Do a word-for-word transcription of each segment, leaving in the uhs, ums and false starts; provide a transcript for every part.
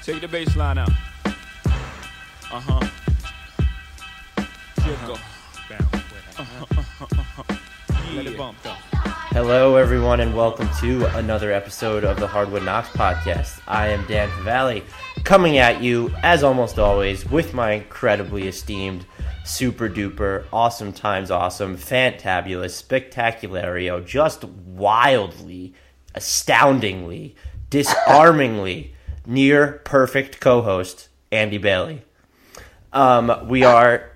Take the bass line out. Uh-huh. Here it go. Uh-huh, uh-huh, uh-huh. Yeah. Let it bump, though. Hello, everyone, and welcome to another episode of the Hardwood Knocks podcast. I am Dan Valley, coming at you, as almost always, with my incredibly esteemed, super-duper, awesome times awesome, fantabulous, spectaculario, just wildly, astoundingly, disarmingly, near-perfect co-host, Andy Bailey. Um, we are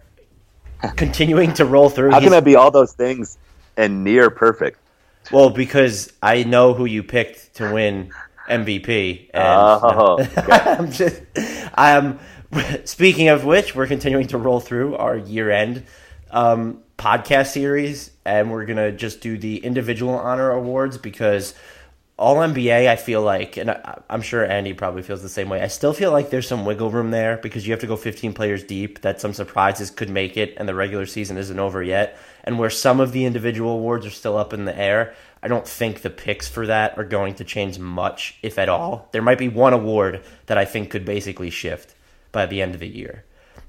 continuing to roll through. How can that be all those things and near perfect? Well, because I know who you picked to win M V P. And oh, okay. I'm just, I'm, speaking of which, we're continuing to roll through our year-end um, podcast series, and we're going to just do the individual honor awards because All N B A, I feel like, and I, I'm sure Andy probably feels the same way, I still feel like there's some wiggle room there because you have to go fifteen players deep, that some surprises could make it, and the regular season isn't over yet. And where some of the individual awards are still up in the air, I don't think the picks for that are going to change much, if at all. There might be one award that I think could basically shift by the end of the year.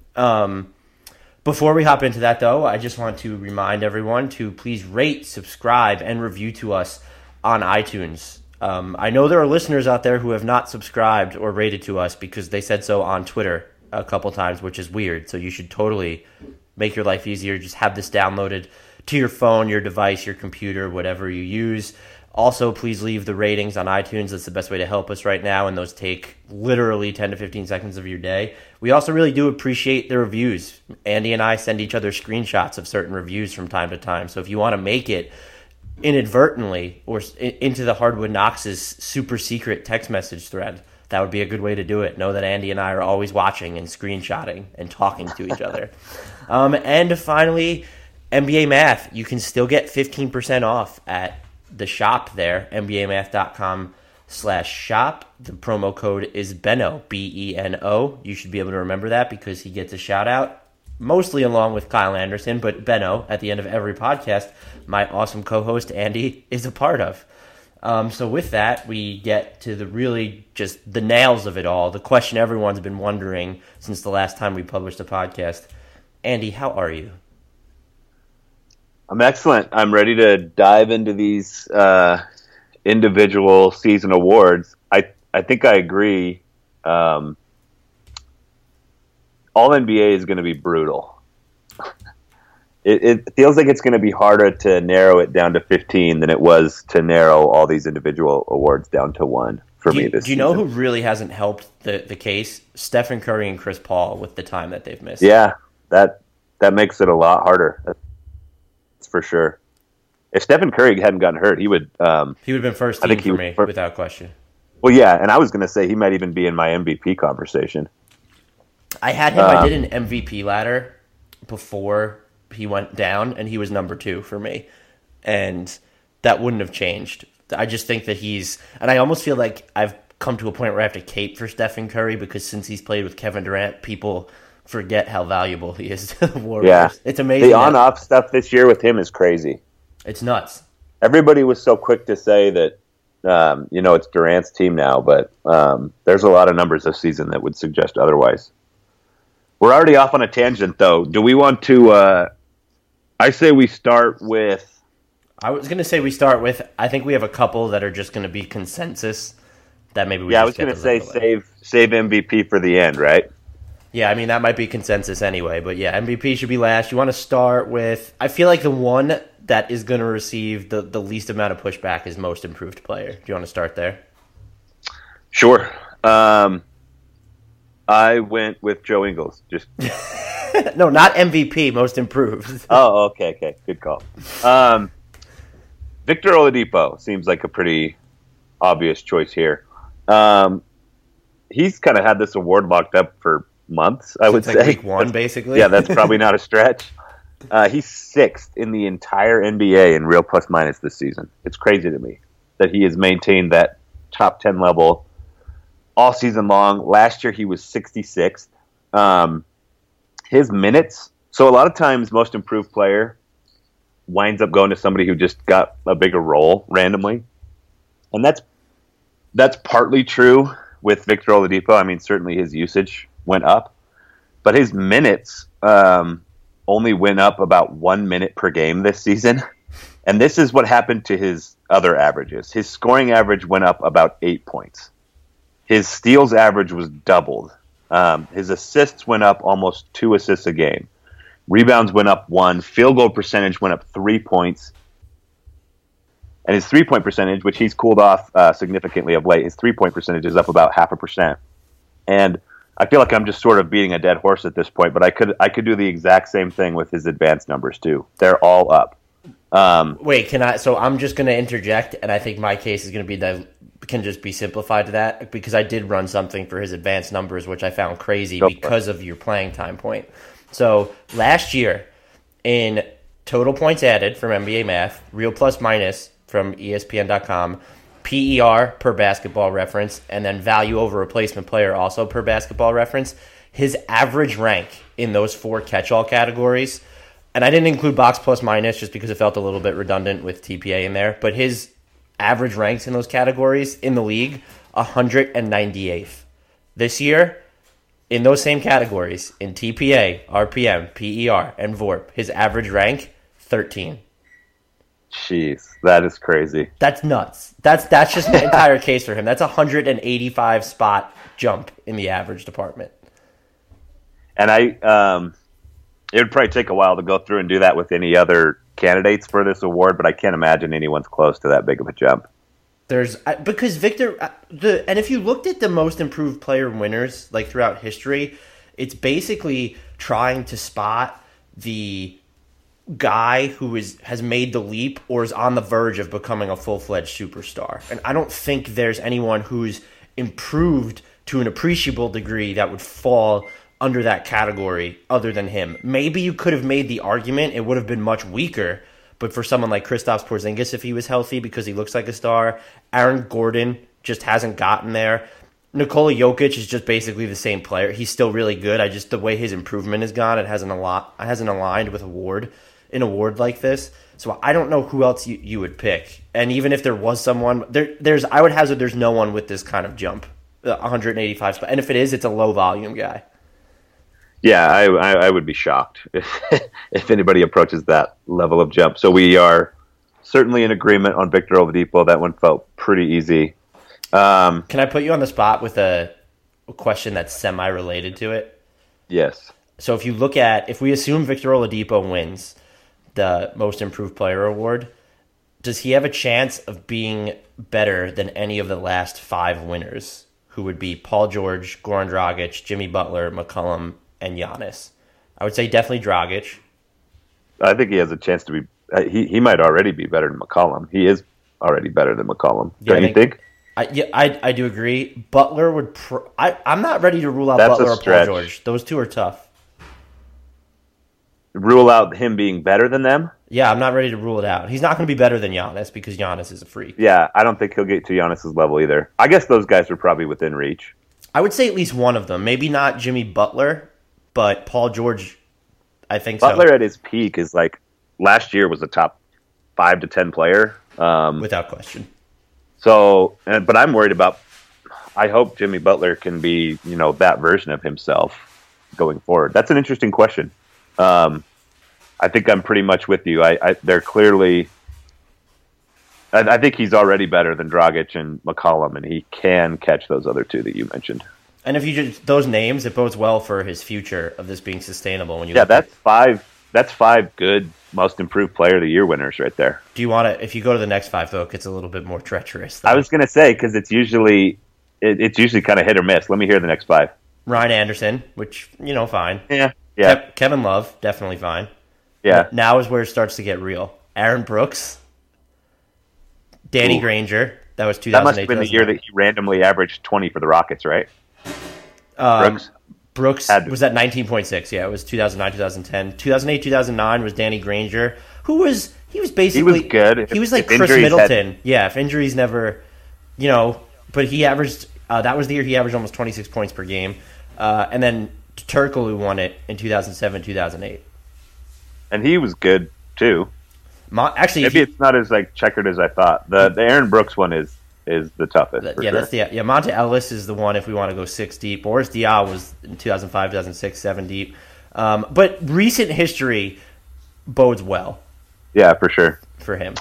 Um, before we hop into that, though, I just want to remind everyone to please rate, subscribe, and review to us on iTunes. Um, I know there are listeners out there who have not subscribed or rated to us because they said so on Twitter a couple times, which is weird. So you should totally make your life easier. Just have this downloaded to your phone, your device, your computer, whatever you use. Also, please leave the ratings on iTunes. That's the best way to help us right now, and those take literally ten to fifteen seconds of your day. We also really do appreciate the reviews. Andy and I send each other screenshots of certain reviews from time to time. So if you want to make it inadvertently or into the Hardwood Knox's super secret text message thread, that would be a good way to do it. Know that Andy and I are always watching and screenshotting and talking to each other. Um, and finally, N B A Math. You can still get fifteen percent off at the shop there, N B A math dot com slash shop. The promo code is Beno, B E N O. You should be able to remember that because he gets a shout out, mostly along with Kyle Anderson, but Beno, at the end of every podcast, my awesome co-host Andy is a part of. Um, so with that, we get to the really just the nails of it all, the question everyone's been wondering since the last time we published a podcast. Andy, how are you? I'm excellent. I'm ready to dive into these uh, individual season awards. I I think I agree. Um, All N B A is going to be brutal. It, it feels like it's going to be harder to narrow it down to fifteen than it was to narrow all these individual awards down to one for do me you, this Do you season. know who really hasn't helped the, the case? Stephen Curry and Chris Paul with the time that they've missed. Yeah, that that makes it a lot harder. That's for sure. If Stephen Curry hadn't gotten hurt, he would. Um, he would have been first team I think for he, me, for, without question. Well, yeah, and I was going to say he might even be in my M V P conversation. I had him. Um, I did an M V P ladder before he went down, and he was number two for me, and that wouldn't have changed. I just think that he's, and I almost feel like I've come to a point where I have to cape for Stephen Curry because since he's played with Kevin Durant, people forget how valuable he is to the Warriors. Yeah, it's amazing. The on-off stuff this year with him is crazy. It's nuts. Everybody was so quick to say that, um, you know, it's Durant's team now, but um, there's a lot of numbers this season that would suggest otherwise. We're already off on a tangent, though. Do we want to? Uh, I say we start with. I was going to say we start with. I think we have a couple that are just going to be consensus. That maybe we. Yeah, just I was get going to those say out of the way. save save M V P for the end, right? Yeah, I mean that might be consensus anyway. But yeah, M V P should be last. You want to start with? I feel like the one that is going to receive the the least amount of pushback is most improved player. Do you want to start there? Sure. Um, I went with Joe Ingles. Just no, not M V P. Most improved. oh, okay, okay, good call. Um, Victor Oladipo seems like a pretty obvious choice here. Um, he's kind of had this award locked up for months. I would Since, like, say week one, basically. Yeah, that's probably not a stretch. Uh, he's sixth in the entire N B A in real plus minus this season. It's crazy to me that he has maintained that top ten level all season long. Last year he was sixty-sixth. Um, his minutes, so a lot of times most improved player winds up going to somebody who just got a bigger role randomly. And that's that's partly true with Victor Oladipo. I mean, certainly his usage went up, but his minutes um, only went up about one minute per game this season. And this is what happened to his other averages. His scoring average went up about eight points. His steals average was doubled. Um, his assists went up almost two assists a game. Rebounds went up one. Field goal percentage went up three points. And his three-point percentage, which he's cooled off uh, significantly of late, his three-point percentage is up about half a percent. And I feel like I'm just sort of beating a dead horse at this point, but I could I could do the exact same thing with his advanced numbers too. They're all up. Um, Wait, can I? So I'm just going to interject, and I think my case is going to be that can just be simplified to that because I did run something for his advanced numbers, which I found crazy because of your playing time point. So last year, in total points added from N B A Math, real plus minus from E S P N dot com, P E R per basketball reference, and then value over replacement player also per basketball reference, his average rank in those four catch-all categories, and I didn't include box plus minus just because it felt a little bit redundant with T P A in there, but his average ranks in those categories in the league, one hundred ninety-eighth. This year, in those same categories, in T P A, R P M, P E R, and V O R P, his average rank, thirteen. Jeez, that is crazy. That's nuts. That's that's just the entire case for him. That's a one hundred eighty-five spot jump in the average department. And I, um, it would probably take a while to go through and do that with any other candidates for this award, but I can't imagine anyone's close to that big of a jump. There's because Victor, the and if you looked at the most improved player winners like throughout history, it's basically trying to spot the guy who is has made the leap or is on the verge of becoming a full-fledged superstar. And I don't think there's anyone who's improved to an appreciable degree that would fall under that category other than him. Maybe you could have made the argument, it would have been much weaker, but for someone like Kristaps Porzingis, if he was healthy because he looks like a star, Aaron Gordon just hasn't gotten there. Nikola Jokic is just basically the same player. He's still really good. I just the way his improvement has gone, it hasn't a lot it hasn't aligned with award. An award like this, so I don't know who else you, you would pick. And even if there was someone, there, there's I would hazard there's no one with this kind of jump, one hundred eighty-five spot. And if it is, it's a low volume guy. Yeah, I, I, I would be shocked if if anybody approaches that level of jump. So we are certainly in agreement on Victor Oladipo. That one felt pretty easy. Um, Can I put you on the spot with a, a question that's semi-related to it? Yes. So if you look at, if we assume Victor Oladipo wins the Most Improved Player award, does he have a chance of being better than any of the last five winners, who would be Paul George, Goran Dragic, Jimmy Butler, McCollum, and Giannis? I would say definitely Dragic. I think he has a chance to be. Uh, he he might already be better than McCollum. He is already better than McCollum. Yeah, Don't I you think? I, yeah, I I do agree. Butler would. Pr- I I'm not ready to rule out That's Butler a or Paul stretch. George. Those two are tough. Rule out him being better than them? Yeah, I'm not ready to rule it out. He's not going to be better than Giannis because Giannis is a freak. Yeah, I don't think he'll get to Giannis's level either. I guess those guys are probably within reach. I would say at least one of them. Maybe not Jimmy Butler, but Paul George, I think Butler so. at his peak is like last year was a top five to ten player. Um, Without question. so, and, but I'm worried about. I hope Jimmy Butler can be, you know, that version of himself going forward. That's an interesting question. Um, I think I'm pretty much with you. I, I they're clearly. I, I think he's already better than Dragic and McCollum, and he can catch those other two that you mentioned. And if you just those names, it bodes well for his future of this being sustainable. When you Yeah, look that's at, five. That's five good Most Improved Player of the Year winners right there. do you want to? If you go to the next five, though, it gets a little bit more treacherous. I was going to say because it's usually it, it's usually kind of hit or miss. Let me hear the next five. Ryan Anderson, which you know, fine. Yeah, yeah, Kev- Kevin Love, definitely fine. yeah. Now is where it starts to get real. Aaron Brooks, Danny Ooh. Granger. That was two That thousand must eight. have been the year that he randomly averaged twenty for the Rockets, right? Um, Brooks? Brooks Had to. was at nineteen point six. Yeah, it was two thousand nine, two thousand ten. two thousand eight, two thousand nine was Danny Granger, who was he was basically He was good. He was If- like if Chris injuries Middleton. had- Yeah, if injuries never, you know, but he averaged. Uh, that was the year he averaged almost twenty-six points per game, uh, and then Turkoglu won it in two thousand seven, two thousand eight. And he was good too. Mo- Actually, if Maybe you, it's not as like checkered as I thought. The the Aaron Brooks one is is the toughest. That, for yeah, sure. that's the yeah. Monta Ellis is the one if we want to go six deep. Boris Diaw was in two thousand five, two thousand six, seven deep. Um, but recent history bodes well. Yeah, for sure. For him.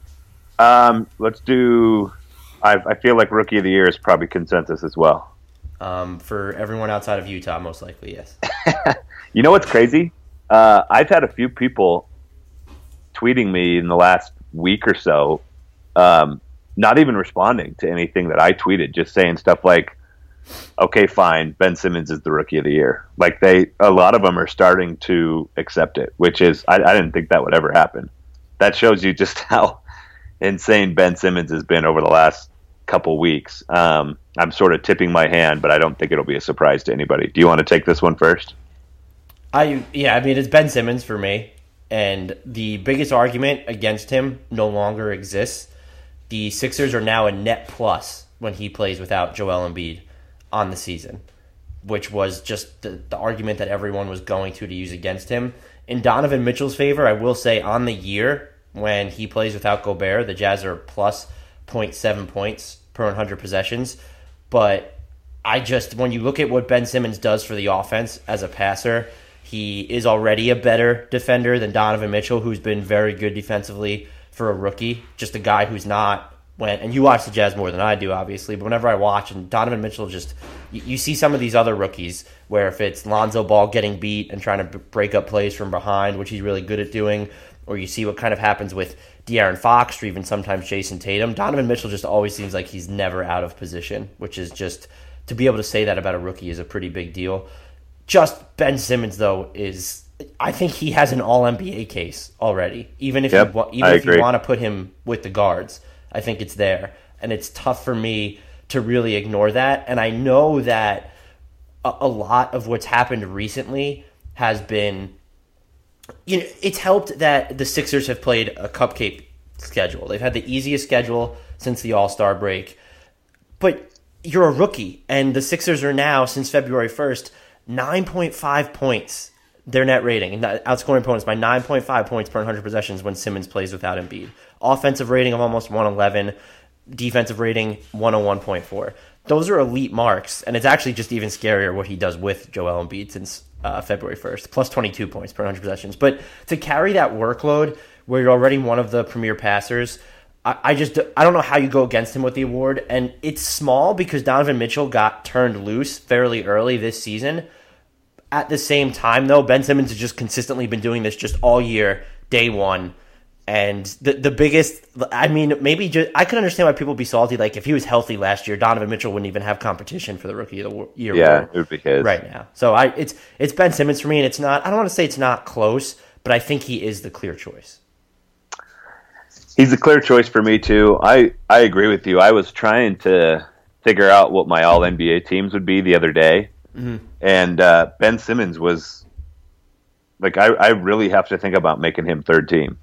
Um, let's do. I, I feel like Rookie of the Year is probably consensus as well. Um, for everyone outside of Utah, most likely, yes. You know what's crazy? Uh, I've had a few people tweeting me in the last week or so, um, not even responding to anything that I tweeted, just saying stuff like, okay, fine, Ben Simmons is the Rookie of the Year. Like they, a lot of them are starting to accept it, which is, I, I didn't think that would ever happen. That shows you just how insane Ben Simmons has been over the last couple weeks. Um, I'm sort of tipping my hand, but I don't think it'll be a surprise to anybody. Do you want to take this one first? I yeah, I mean it's Ben Simmons for me, and the biggest argument against him no longer exists. The Sixers are now a net plus when he plays without Joel Embiid on the season, which was just the, the argument that everyone was going to to use against him. In Donovan Mitchell's favor, I will say on the year when he plays without Gobert, the Jazz are plus zero point seven points per one hundred possessions. But I just, when you look at what Ben Simmons does for the offense as a passer, he is already a better defender than Donovan Mitchell, who's been very good defensively for a rookie. Just a guy who's not, when, and you watch the Jazz more than I do, obviously, but whenever I watch, and Donovan Mitchell just, you, you see some of these other rookies where if it's Lonzo Ball getting beat and trying to b- break up plays from behind, which he's really good at doing, or you see what kind of happens with De'Aaron Fox or even sometimes Jason Tatum, Donovan Mitchell just always seems like he's never out of position, which is just, to be able to say that about a rookie is a pretty big deal. Just Ben Simmons, though, is, I think he has an all N B A case already. Even if yep, you even if you want to put him with the guards, I think it's there. And it's tough for me to really ignore that. And I know that a, a lot of what's happened recently has been, you know, it's helped that the Sixers have played a cupcake schedule. They've had the easiest schedule since the All-Star break. But you're a rookie, and the Sixers are now, since February first, nine point five points, their net rating, outscoring opponents by nine point five points per one hundred possessions when Simmons plays without Embiid. Offensive rating of almost one eleven, defensive rating one oh one point four. Those are elite marks, and it's actually just even scarier what he does with Joel Embiid since uh, February first, plus twenty-two points per one hundred possessions. But to carry that workload where you're already one of the premier passers, I, I just I don't know how you go against him with the award. And it's small because Donovan Mitchell got turned loose fairly early this season. At the same time, though, Ben Simmons has just consistently been doing this just all year, day one. And the the biggest, I mean, maybe just, I could understand why people would be salty. Like, if he was healthy last year, Donovan Mitchell wouldn't even have competition for the Rookie of the Year. Yeah, award it would be his. right now. So I, it's it's Ben Simmons for me, and it's not, I don't want to say it's not close, but I think he is the clear choice. He's a clear choice for me, too. I, I agree with you. I was trying to figure out what my all N B A teams would be the other day. Mm-hmm. And uh, Ben Simmons was, like, I, I really have to think about making him third team.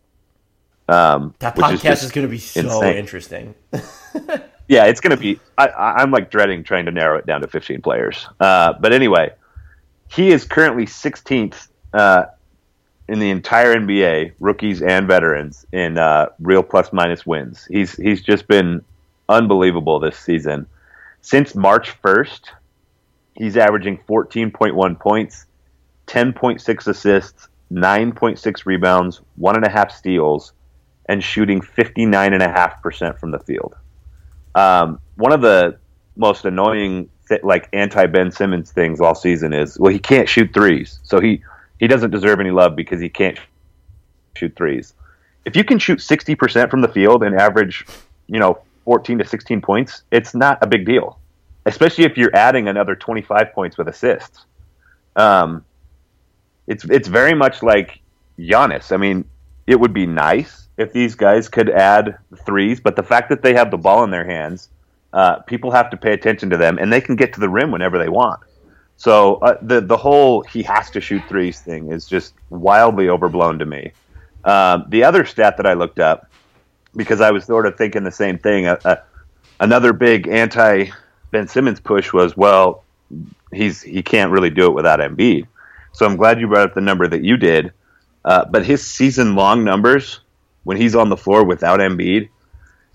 Um, that which podcast is, is going to be so insane. interesting. Yeah, it's going to be, I, I, I'm like dreading trying to narrow it down to fifteen players. Uh, but anyway, he is currently sixteenth uh, in the entire N B A, rookies and veterans, in uh, real plus minus wins. He's he's just been unbelievable this season. Since March first, he's averaging fourteen point one points, ten point six assists, nine point six rebounds, one and a half steals, and shooting fifty-nine point five percent from the field. Um, one of the most annoying, like, anti-Ben Simmons things all season is, well, he can't shoot threes. So he, he doesn't deserve any love because he can't shoot threes. If you can shoot sixty percent from the field and average, you know, fourteen to sixteen points, it's not a big deal. Especially if you're adding another twenty-five points with assists. Um, it's it's very much like Giannis. I mean, it would be nice if these guys could add threes, but the fact that they have the ball in their hands, uh, people have to pay attention to them, and they can get to the rim whenever they want. So uh, the the whole he has to shoot threes thing is just wildly overblown to me. Um, the other stat that I looked up, because I was sort of thinking the same thing, uh, uh, another big anti Ben Simmons push was, well, he's he can't really do it without Embiid. So I'm glad you brought up the number that you did. Uh, but his season-long numbers, when he's on the floor without Embiid,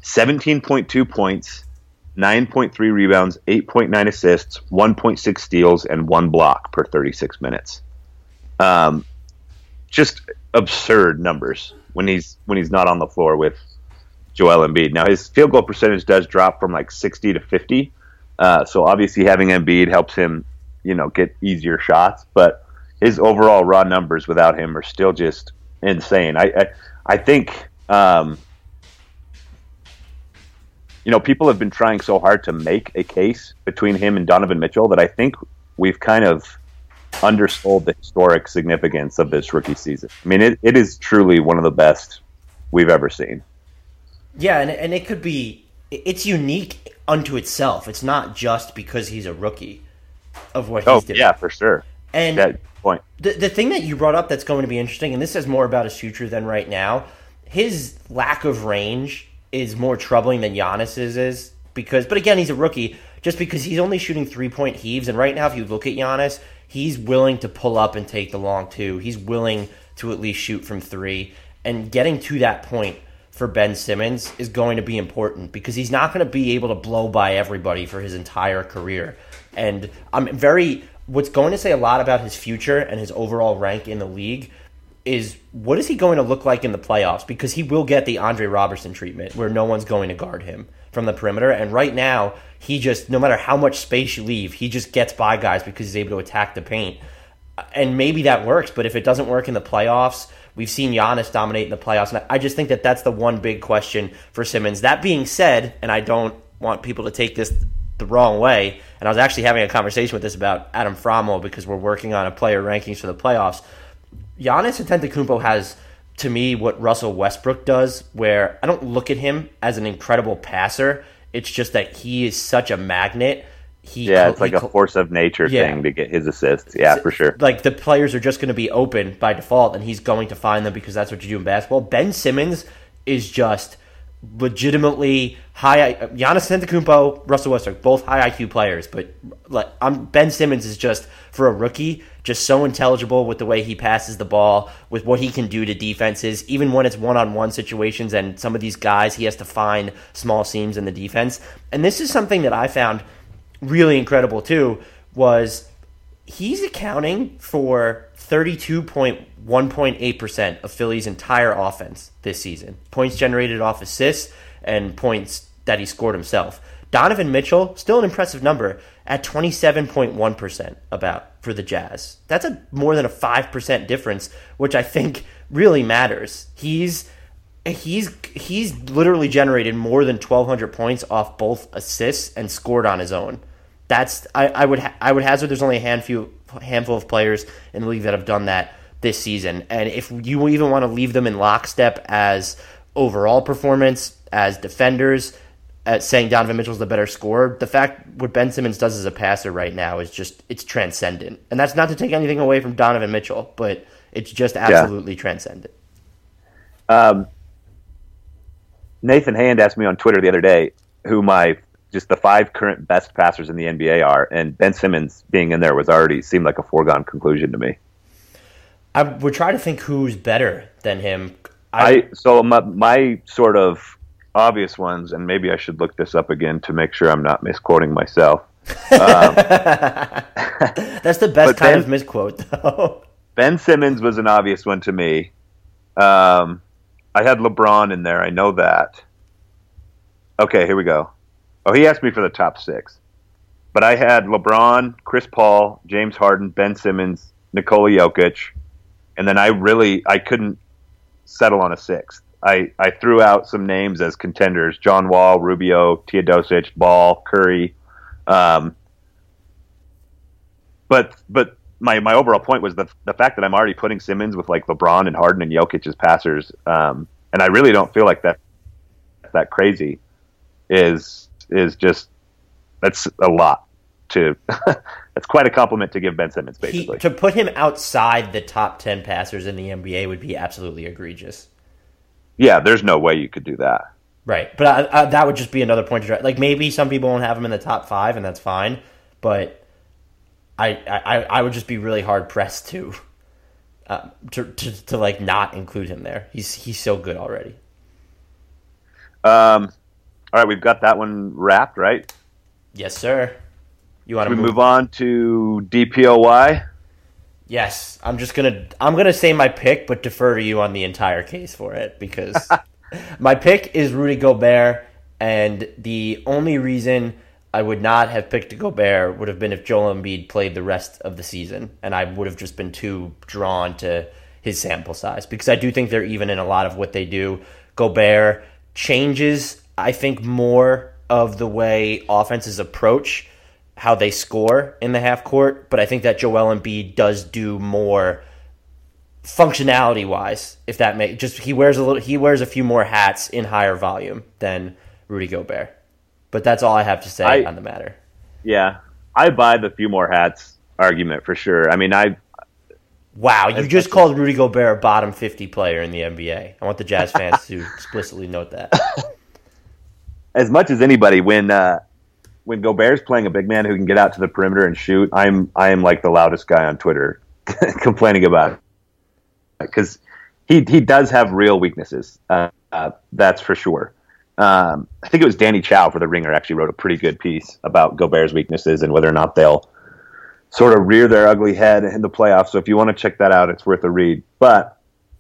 seventeen point two points, nine point three rebounds, eight point nine assists, one point six steals, and one block per thirty-six minutes. Um, just absurd numbers when he's when he's not on the floor with Joel Embiid. Now his field goal percentage does drop from like sixty to fifty, uh, so obviously having Embiid helps him, you know, get easier shots. But his overall raw numbers without him are still just insane. I I, I think. Um, You know, people have been trying so hard to make a case between him and Donovan Mitchell that I think we've kind of undersold the historic significance of this rookie season. I mean, it, it is truly one of the best we've ever seen. Yeah, and and it could be it's unique unto itself. It's not just because he's a rookie of what he's oh, doing. Yeah, for sure. And that point. The the thing that you brought up that's going to be interesting, and this is more about his future than right now, his lack of range is more troubling than Giannis's is because, but again, he's a rookie just because he's only shooting three point heaves. And right now, if you look at Giannis, he's willing to pull up and take the long two. He's willing to at least shoot from three. And getting to that point for Ben Simmons is going to be important because he's not going to be able to blow by everybody for his entire career. And I'm very, what's going to say a lot about his future and his overall rank in the league is what is he going to look like in the playoffs? Because he will get the Andre Robertson treatment where no one's going to guard him from the perimeter. And right now, he just, no matter how much space you leave, he just gets by guys because he's able to attack the paint. And maybe that works, but if it doesn't work in the playoffs, we've seen Giannis dominate in the playoffs. And I just think that that's the one big question for Simmons. That being said, and I don't want people to take this the wrong way, and I was actually having a conversation with this about Adam Frommel because we're working on a player rankings for the playoffs. Giannis Antetokounmpo has, to me, what Russell Westbrook does, where I don't look at him as an incredible passer. It's just that he is such a magnet. He yeah, it's like he, a force of nature yeah. thing to get his assists. Yeah, for sure. Like, the players are just going to be open by default, and he's going to find them because that's what you do in basketball. Ben Simmons is just legitimately high. Giannis Antetokounmpo, Russell Westbrook, both high I Q players, but like I'm, Ben Simmons is just, for a rookie, just so intelligible with the way he passes the ball, with what he can do to defenses, even when it's one-on-one situations and some of these guys, he has to find small seams in the defense. And this is something that I found really incredible too, was he's accounting for thirty-two point one eight percent of Philly's entire offense this season. Points generated off assists and points that he scored himself. Donovan Mitchell, still an impressive number, at twenty-seven point one percent about for the Jazz. That's a more than a five percent difference, which I think really matters. He's he's he's literally generated more than twelve hundred points off both assists and scored on his own. That's I, I would ha- I would hazard there's only a handful handful of players in the league that have done that this season. And if you even want to leave them in lockstep as overall performance, as defenders, at saying Donovan Mitchell's the better scorer, the fact what Ben Simmons does as a passer right now is just, it's transcendent. And that's not to take anything away from Donovan Mitchell, but it's just absolutely yeah. transcendent. Um, Nathan Hand asked me on Twitter the other day who my just the five current best passers in the N B A are, and Ben Simmons being in there was already seemed like a foregone conclusion to me. I would try to think who's better than him. I, I so my, my sort of obvious ones, and maybe I should look this up again to make sure I'm not misquoting myself. Um, That's the best kind Ben, of misquote, though. Ben Simmons was an obvious one to me. Um, I had LeBron in there. I know that. Okay, here we go. Oh, he asked me for the top six. But I had LeBron, Chris Paul, James Harden, Ben Simmons, Nikola Jokic, and then I really I couldn't settle on a sixth. I, I threw out some names as contenders: John Wall, Rubio, Teodosic, Ball, Curry. Um, but but my, my overall point was the the fact that I'm already putting Simmons with like LeBron and Harden and Jokic as passers, um, and I really don't feel like that that crazy is is just that's a lot to that's quite a compliment to give Ben Simmons basically. He, to put him outside the top ten passers in the N B A would be absolutely egregious. Yeah, there's no way you could do that. Right, but I, I, that would just be another point to try. Like maybe some people won't have him in the top five, and that's fine. But I, I, I would just be really hard pressed to, uh, to, to, to like not include him there. He's he's so good already. Um, All right, we've got that one wrapped, right? Yes, sir. You want Should to we move? move on to D P O Y? Yes, I'm just gonna I'm gonna say my pick, but defer to you on the entire case for it because my pick is Rudy Gobert, and the only reason I would not have picked Gobert would have been if Joel Embiid played the rest of the season, and I would have just been too drawn to his sample size because I do think they're even in a lot of what they do. Gobert changes, I think, more of the way offenses approach how they score in the half court, but I think that Joel Embiid does do more functionality wise, if that may just he wears a little he wears a few more hats in higher volume than Rudy Gobert. But that's all I have to say I, on the matter. Yeah. I buy the few more hats argument for sure. I mean I Wow, you just called Rudy Gobert a bottom fifty player in the N B A. I want the Jazz fans to explicitly note that. As much as anybody, when uh, when Gobert's playing a big man who can get out to the perimeter and shoot, I'm I am like the loudest guy on Twitter complaining about it because he he does have real weaknesses. Uh, uh, that's for sure. Um, I think it was Danny Chow for The Ringer actually wrote a pretty good piece about Gobert's weaknesses and whether or not they'll sort of rear their ugly head in the playoffs. So if you want to check that out, it's worth a read. But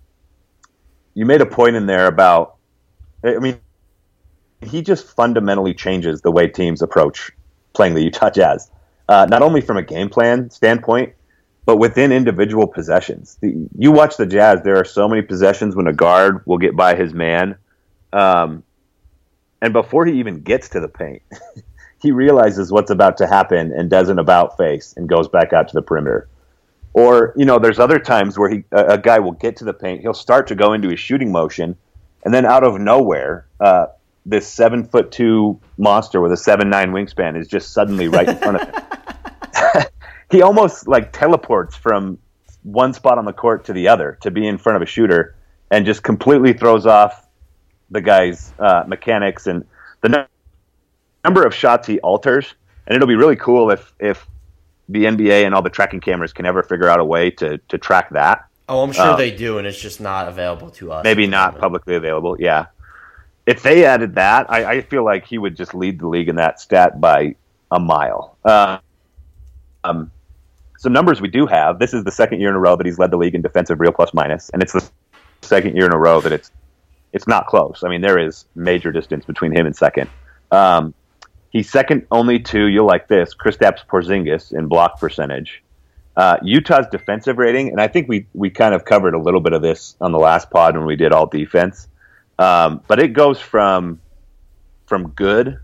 you made a point in there about, I mean, he just fundamentally changes the way teams approach playing the Utah Jazz, uh, not only from a game plan standpoint, but within individual possessions. The, you watch the Jazz, there are so many possessions when a guard will get by his man, um, and before he even gets to the paint, he realizes what's about to happen and does an about face and goes back out to the perimeter. Or, you know, there's other times where he a, a guy will get to the paint, he'll start to go into his shooting motion, and then out of nowhere, uh, this seven foot two monster with a seven nine wingspan is just suddenly right in front of him. He almost like teleports from one spot on the court to the other to be in front of a shooter and just completely throws off the guy's uh, mechanics and the n- number of shots he alters. And it'll be really cool if, if the N B A and all the tracking cameras can ever figure out a way to, to track that. Oh, I'm sure uh, they do, and it's just not available to us. Maybe not publicly available, yeah. If they added that, I, I feel like he would just lead the league in that stat by a mile. Uh, um, some numbers we do have. This is the second year in a row that he's led the league in defensive real plus minus, and it's the second year in a row that it's it's not close. I mean, there is major distance between him and second. Um, he's second only to, you'll like this, Kristaps Porzingis in block percentage. Uh, Utah's defensive rating, and I think we we kind of covered a little bit of this on the last pod when we did all defense. Um, but it goes from from good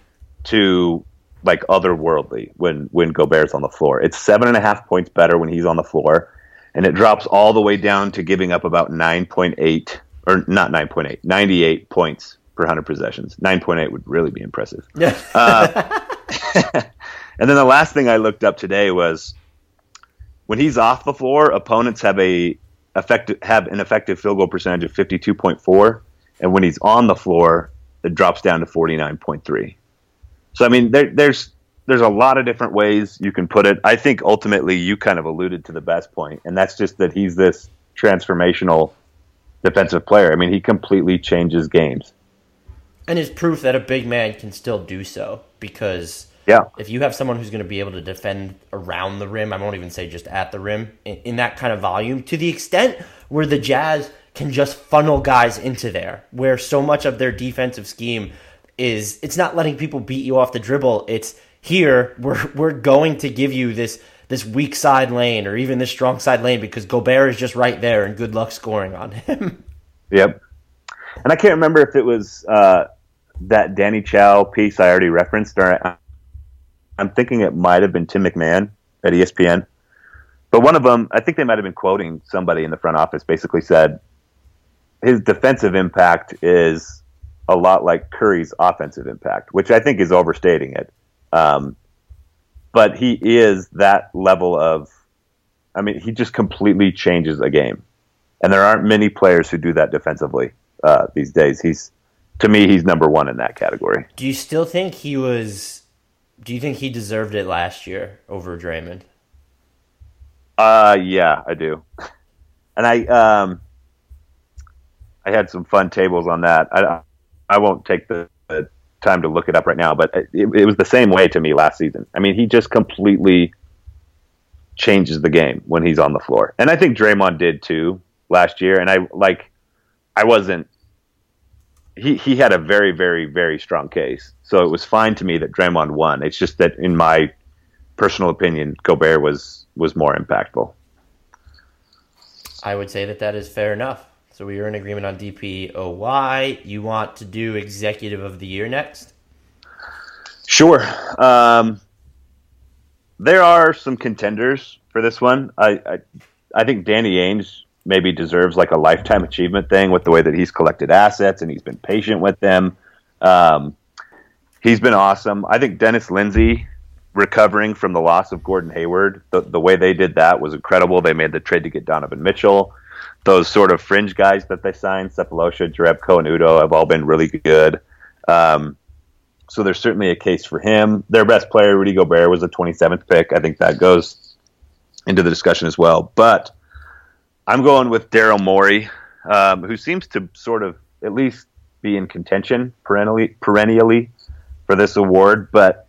to like otherworldly when when Gobert's on the floor. It's seven and a half points better when he's on the floor, and it drops all the way down to giving up about nine point eight or not nine point eight, ninety-eight points per one hundred possessions. nine point eight would really be impressive. Yeah. uh, and then the last thing I looked up today was when he's off the floor, opponents have a effective have an effective field goal percentage of fifty-two point four. And when he's on the floor, it drops down to forty-nine point three. So, I mean, there, there's there's a lot of different ways you can put it. I think ultimately you kind of alluded to the best point, and that's just that he's this transformational defensive player. I mean, he completely changes games. And it's proof that a big man can still do so because yeah. if you have someone who's going to be able to defend around the rim, I won't even say just at the rim, in, in that kind of volume, to the extent where the Jazz can just funnel guys into there, where so much of their defensive scheme is it's not letting people beat you off the dribble. It's here we're we're going to give you this this weak side lane or even this strong side lane because Gobert is just right there and good luck scoring on him. Yep. And I can't remember if it was uh, that Danny Chow piece I already referenced, or I'm thinking it might have been Tim McMahon at E S P N. But one of them, I think they might have been quoting somebody in the front office, basically said his defensive impact is a lot like Curry's offensive impact, which I think is overstating it. Um, but he is that level of, I mean, he just completely changes a game. And there aren't many players who do that defensively uh, these days. He's, to me, he's number one in that category. Do you still think he was, do you think he deserved it last year over Draymond? Uh, yeah, I do. And I, um, I had some fun tables on that. I, I won't take the, the time to look it up right now, but it, it was the same way to me last season. I mean, he just completely changes the game when he's on the floor. And I think Draymond did too last year. And I like, I wasn't, he, he had a very, very, very strong case. So it was fine to me that Draymond won. It's just that in my personal opinion, Gobert was, was more impactful. I would say that that is fair enough. So we are in agreement on D P O Y. You want to do Executive of the Year next? Sure. Um, there are some contenders for this one. I, I I think Danny Ainge maybe deserves like a lifetime achievement thing with the way that he's collected assets and he's been patient with them. Um, he's been awesome. I think Dennis Lindsey recovering from the loss of Gordon Hayward, the, the way they did that was incredible. They made the trade to get Donovan Mitchell. Those sort of fringe guys that they signed, Cephalosha, Jerebko, and Udo, have all been really good. Um, so there's certainly a case for him. Their best player, Rudy Gobert, was a twenty-seventh pick. I think that goes into the discussion as well. But I'm going with Daryl Morey, um, who seems to sort of at least be in contention perennially, perennially for this award. But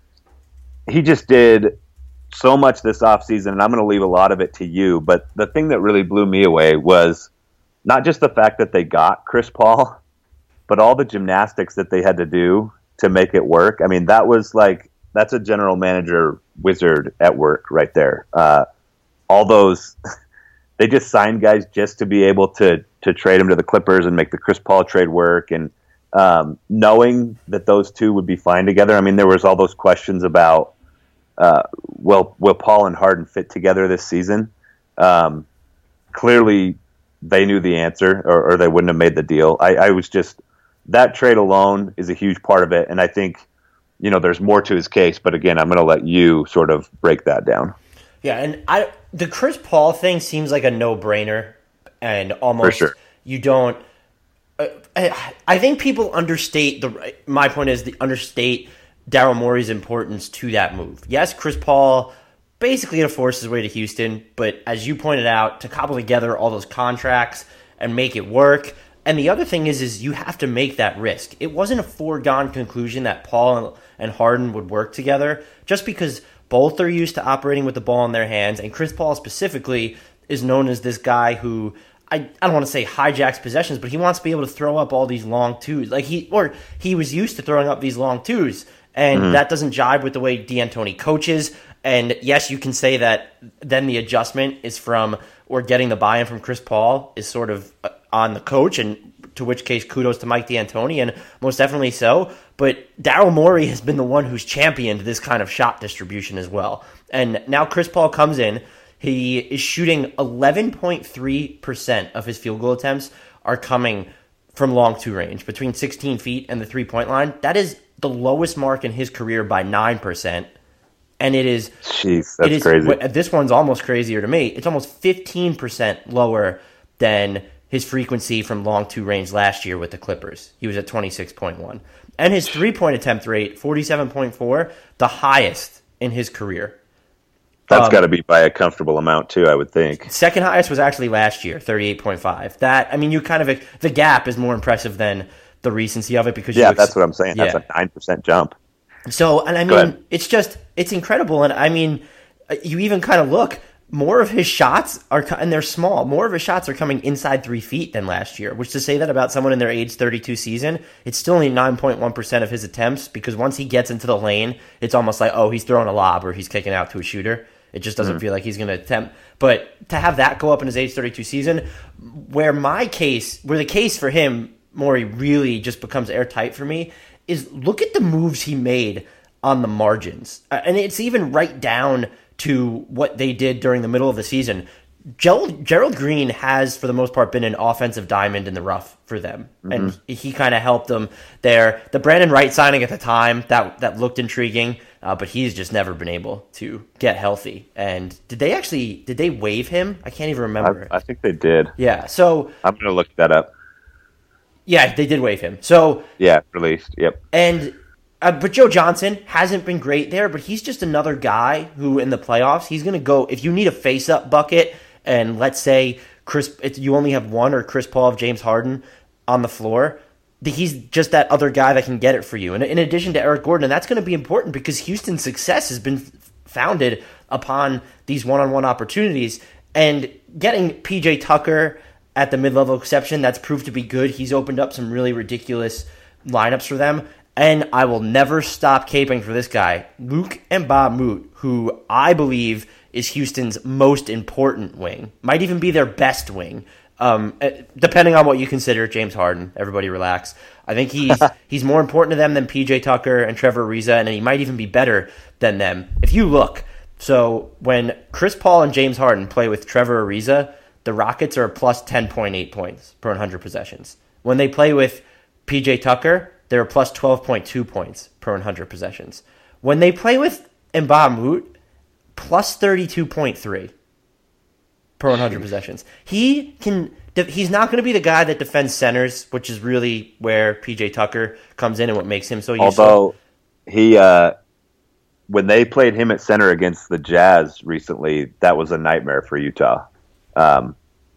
he just did so much this offseason, and I'm going to leave a lot of it to you. But the thing that really blew me away was not just the fact that they got Chris Paul, but all the gymnastics that they had to do to make it work. I mean, that was like, that's a general manager wizard at work right there. Uh, all those, they just signed guys just to be able to to trade them to the Clippers and make the Chris Paul trade work. And um, knowing that those two would be fine together. I mean, there was all those questions about, Uh, will will Paul and Harden fit together this season? Um, clearly, they knew the answer, or, or they wouldn't have made the deal. I, I was just that trade alone is a huge part of it, and I think you know there's more to his case. But again, I'm going to let you sort of break that down. Yeah, and I the Chris Paul thing seems like a no-brainer, and almost For sure. you don't. Uh, I, I think people understate the. My point is the understate Daryl Morey's importance to that move. Yes, Chris Paul basically had to force his way to Houston, but as you pointed out, to cobble together all those contracts and make it work. And the other thing is, is you have to make that risk. It wasn't a foregone conclusion that Paul and Harden would work together, just because both are used to operating with the ball in their hands, and Chris Paul specifically is known as this guy who, I, I don't want to say hijacks possessions, but he wants to be able to throw up all these long twos. Like he or he was used to throwing up these long twos. And mm-hmm. that doesn't jibe with the way D'Antoni coaches. And yes, you can say that then the adjustment is from, or getting the buy-in from Chris Paul is sort of on the coach, and to which case kudos to Mike D'Antoni, and most definitely so. But Daryl Morey has been the one who's championed this kind of shot distribution as well. And now Chris Paul comes in. He is shooting eleven point three percent of his field goal attempts are coming from long two range, between sixteen feet and the three-point line. That is the lowest mark in his career by nine percent. And it is... Jeez, that's it is, crazy. This one's almost crazier to me. It's almost fifteen percent lower than his frequency from long two range last year with the Clippers. He was at twenty-six point one. And his three-point attempt rate, forty-seven point four, the highest in his career. That's um, got to be by a comfortable amount, too, I would think. Second highest was actually last year, thirty-eight point five. That, I mean, you kind of... The gap is more impressive than the recency of it, because yeah, you that's what I'm saying. That's yeah. a nine percent jump. So, and I mean, it's just, it's incredible. And I mean, you even kind of look, more of his shots are, and they're small, more of his shots are coming inside three feet than last year, which to say that about someone in their age thirty-two season, it's still only nine point one percent of his attempts, because once he gets into the lane, it's almost like, oh, he's throwing a lob or he's kicking out to a shooter. It just doesn't mm-hmm. feel like he's going to attempt. But to have that go up in his age thirty-two season, where my case, where the case for him, Morey, really just becomes airtight for me, is look at the moves he made on the margins. Uh, and it's even right down to what they did during the middle of the season. Gerald, Gerald Green has, for the most part, been an offensive diamond in the rough for them. Mm-hmm. And he kind of helped them there. The Brandon Wright signing at the time, that that looked intriguing, uh, but he's just never been able to get healthy. And did they actually, did they waive him? I can't even remember. I, I think they did. Yeah, so... I'm going to look that up. Yeah, they did waive him. So yeah, released. Yep. And uh, but Joe Johnson hasn't been great there, but he's just another guy who in the playoffs he's going to go. If you need a face-up bucket, and let's say Chris, it's, you only have one or Chris Paul of James Harden on the floor, he's just that other guy that can get it for you. And in addition to Eric Gordon, and that's going to be important because Houston's success has been founded upon these one-on-one opportunities. And getting P J Tucker at the mid-level exception, that's proved to be good. He's opened up some really ridiculous lineups for them. And I will never stop caping for this guy, Luke Mbah-a-Moute, who I believe is Houston's most important wing. Might even be their best wing, um, depending on what you consider James Harden. Everybody relax. I think he's he's more important to them than P J Tucker and Trevor Ariza, and he might even be better than them. If you look, so when Chris Paul and James Harden play with Trevor Ariza, the Rockets are plus ten point eight points per one hundred possessions. When they play with P J Tucker, they're plus twelve point two points per one hundred possessions. When they play with Mbah-a-Moute, plus thirty-two point three per one hundred possessions. He can. He's not going to be the guy that defends centers, which is really where P J Tucker comes in and what makes him so useful. Although he, uh, when they played him at center against the Jazz recently, that was a nightmare for Utah. Um,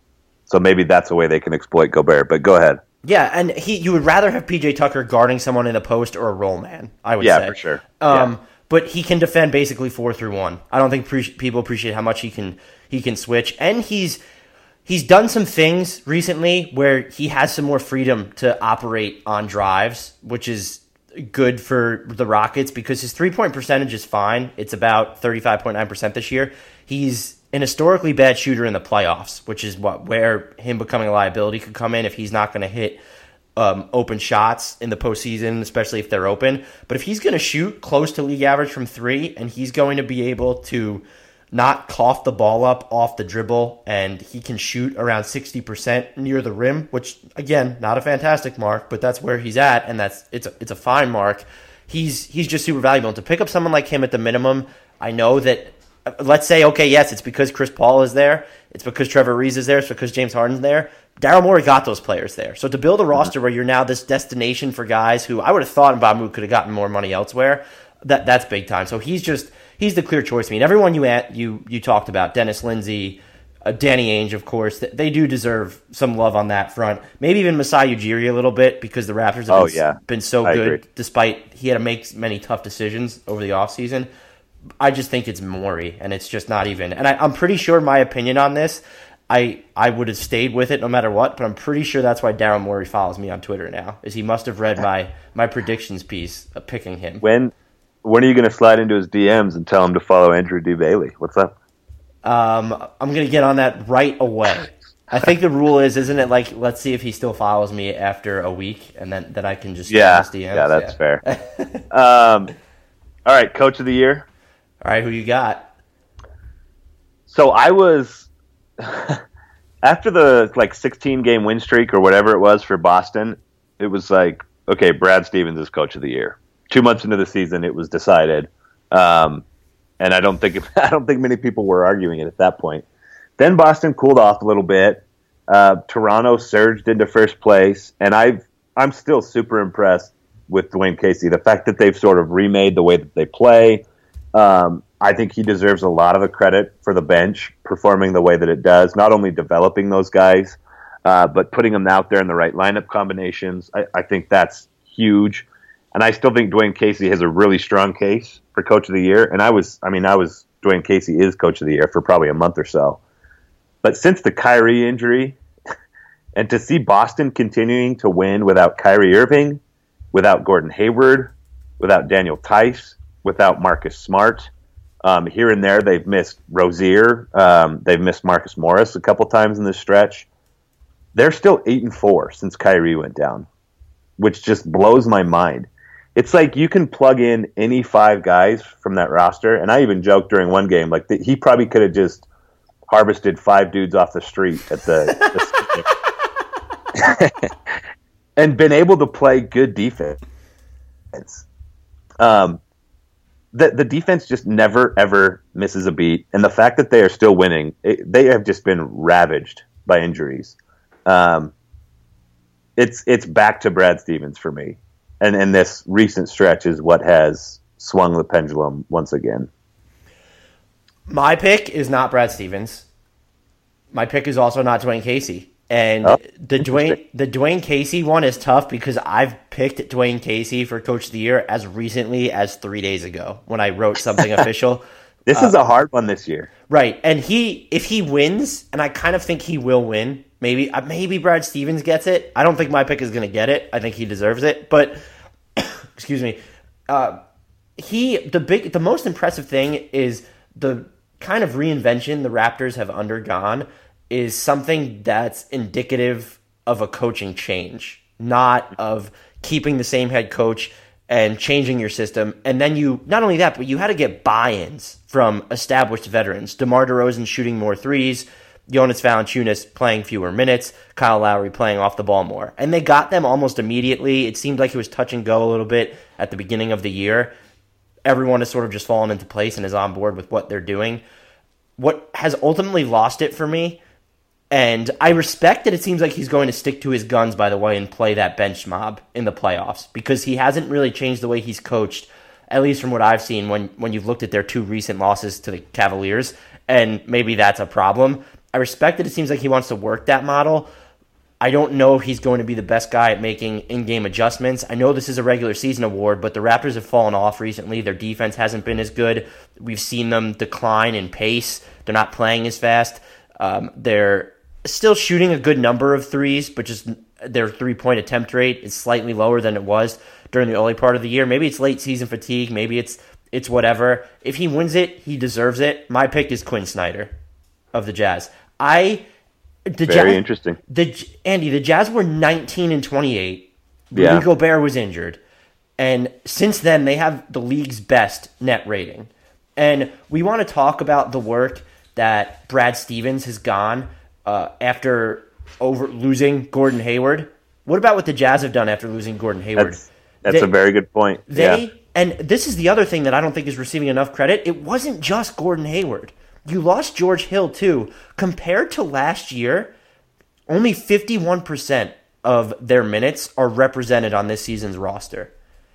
so maybe that's a way they can exploit Gobert. But go ahead. Yeah, and he you would rather have P J Tucker guarding someone in the post or a roll man, I would yeah, say. Yeah, for sure. Um, yeah. But he can defend basically four through one. I don't think pre- people appreciate how much he can he can switch. And he's he's done some things recently where he has some more freedom to operate on drives, which is good for the Rockets because his three-point percentage is fine. It's about thirty-five point nine percent this year. He's an historically bad shooter in the playoffs, which is what where him becoming a liability could come in if he's not going to hit um, open shots in the postseason, especially if they're open. But if he's going to shoot close to league average from three, and he's going to be able to not cough the ball up off the dribble, and he can shoot around sixty percent near the rim, which, again, not a fantastic mark, but that's where he's at, and that's it's a, it's a fine mark. He's he's just super valuable. And to pick up someone like him at the minimum, I know that, let's say, okay, yes, it's because Chris Paul is there, it's because Trevor Ariza is there, it's because James Harden's there. Daryl Morey got those players there. So to build a roster where you're now this destination for guys who I would have thought Mbah-a-Moute could have gotten more money elsewhere, that that's big time. So he's just he's the clear choice. I mean, everyone you you you talked about, Dennis Lindsey, uh, Danny Ainge, of course, they do deserve some love on that front. Maybe even Masai Ujiri a little bit because the Raptors have oh, been, yeah. been so I good agree. despite he had to make many tough decisions over the offseason. I just think it's Morey, and it's just not even. And I, I'm pretty sure my opinion on this, I I would have stayed with it no matter what, but I'm pretty sure that's why Daryl Morey follows me on Twitter now, is he must have read my, my predictions piece of picking him. When when are you going to slide into his D Ms and tell him to follow Andrew D. Bailey? What's up? Um, I'm going to get on that right away. I think the rule is, isn't it like, let's see if he still follows me after a week, and then, then I can just yeah, his D Ms? Yeah, that's yeah. fair. um, all right, Coach of the Year. All right, who you got? So I was after the like sixteen game win streak or whatever it was for Boston. It was like, okay, Brad Stevens is Coach of the Year. Two months into the season, it was decided, um, and I don't think I don't think many people were arguing it at that point. Then Boston cooled off a little bit. Uh, Toronto surged into first place, and I've I'm still super impressed with Dwayne Casey. The fact that they've sort of remade the way that they play. Um, I think he deserves a lot of the credit for the bench performing the way that it does, not only developing those guys, uh, but putting them out there in the right lineup combinations. I, I think that's huge. And I still think Dwayne Casey has a really strong case for Coach of the Year. And I was, I mean, I was, Dwayne Casey is Coach of the Year for probably a month or so. But since the Kyrie injury, and to see Boston continuing to win without Kyrie Irving, without Gordon Hayward, without Daniel Tice, without Marcus Smart. Um, here and there, they've missed Rozier. Um, they've missed Marcus Morris a couple times in this stretch. They're still eight and four since Kyrie went down, which just blows my mind. It's like you can plug in any five guys from that roster, and I even joked during one game like that he probably could have just harvested five dudes off the street at the, the and been able to play good defense. Um. The, the defense just never, ever misses a beat. And the fact that they are still winning, it, they have just been ravaged by injuries. Um, it's it's back to Brad Stevens for me. And, and this recent stretch is what has swung the pendulum once again. My pick is not Brad Stevens. My pick is also not Dwayne Casey. And Oh, the Dwayne the Dwayne Casey one is tough because I've picked Dwayne Casey for Coach of the Year as recently as three days ago when I wrote something official. This uh, is a hard one this year. Right, and he if he wins, and I kind of think he will win. Maybe uh, maybe Brad Stevens gets it. I don't think my pick is going to get it. I think he deserves it. But excuse me, uh, he the big the most impressive thing is the kind of reinvention the Raptors have undergone is something that's indicative of a coaching change, not of keeping the same head coach and changing your system. And then you, not only that, but you had to get buy-ins from established veterans. DeMar DeRozan shooting more threes, Jonas Valanciunas playing fewer minutes, Kyle Lowry playing off the ball more. And they got them almost immediately. It seemed like it was touch and go a little bit at the beginning of the year. Everyone has sort of just fallen into place and is on board with what they're doing. What has ultimately lost it for me, and I respect that it seems like he's going to stick to his guns, by the way, and play that bench mob in the playoffs, because he hasn't really changed the way he's coached, at least from what I've seen when, when you've looked at their two recent losses to the Cavaliers, and maybe that's a problem. I respect that it seems like he wants to work that model. I don't know if he's going to be the best guy at making in-game adjustments. I know this is a regular season award, but the Raptors have fallen off recently. Their defense hasn't been as good. We've seen them decline in pace. They're not playing as fast. Um, they're still shooting a good number of threes, but just their three-point attempt rate is slightly lower than it was during the early part of the year. Maybe it's late season fatigue. Maybe it's it's whatever. If he wins it, he deserves it. My pick is Quinn Snyder of the Jazz. I the Very Jazz, interesting. The Andy, the Jazz were nineteen and twenty-eight. Yeah. Rudy Gobert was injured, and since then they have the league's best net rating. And we want to talk about the work that Brad Stevens has gone uh, after over losing Gordon Hayward. What about what the Jazz have done after losing Gordon Hayward? That's, that's they, a very good point. They yeah. And this is the other thing that I don't think is receiving enough credit. It wasn't just Gordon Hayward. You lost George Hill, too. Compared to last year, only fifty-one percent of their minutes are represented on this season's roster.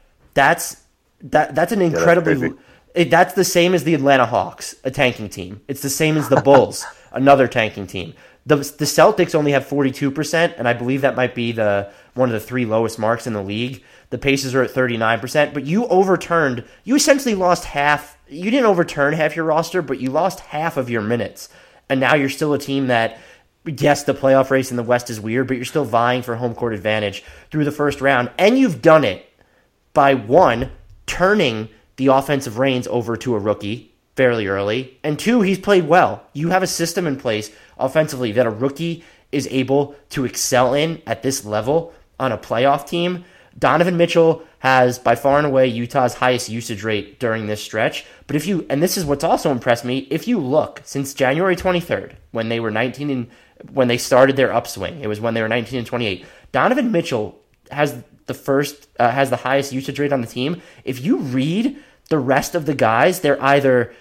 That's that. That's an incredibly... Yeah, that's it, that's the same as the Atlanta Hawks, a tanking team. It's the same as the Bulls, another tanking team. The, the Celtics only have forty-two percent, and I believe that might be the one of the three lowest marks in the league. The Pacers are at thirty-nine percent, but you overturned... You essentially lost half... You didn't overturn half your roster, but you lost half of your minutes. And now you're still a team that, yes, the playoff race in the West is weird, but you're still vying for home court advantage through the first round. And you've done it by, one, turning the offensive reins over to a rookie fairly early, and two, he's played well. You have a system in place offensively that a rookie is able to excel in at this level on a playoff team. Donovan Mitchell has by far and away Utah's highest usage rate during this stretch. But if you, and this is what's also impressed me, if you look since January twenty-third, when they were nineteen and when they started their upswing, it was when they were nineteen and twenty-eight. Donovan Mitchell has the first uh, has the highest usage rate on the team. If you read the rest of the guys, they're either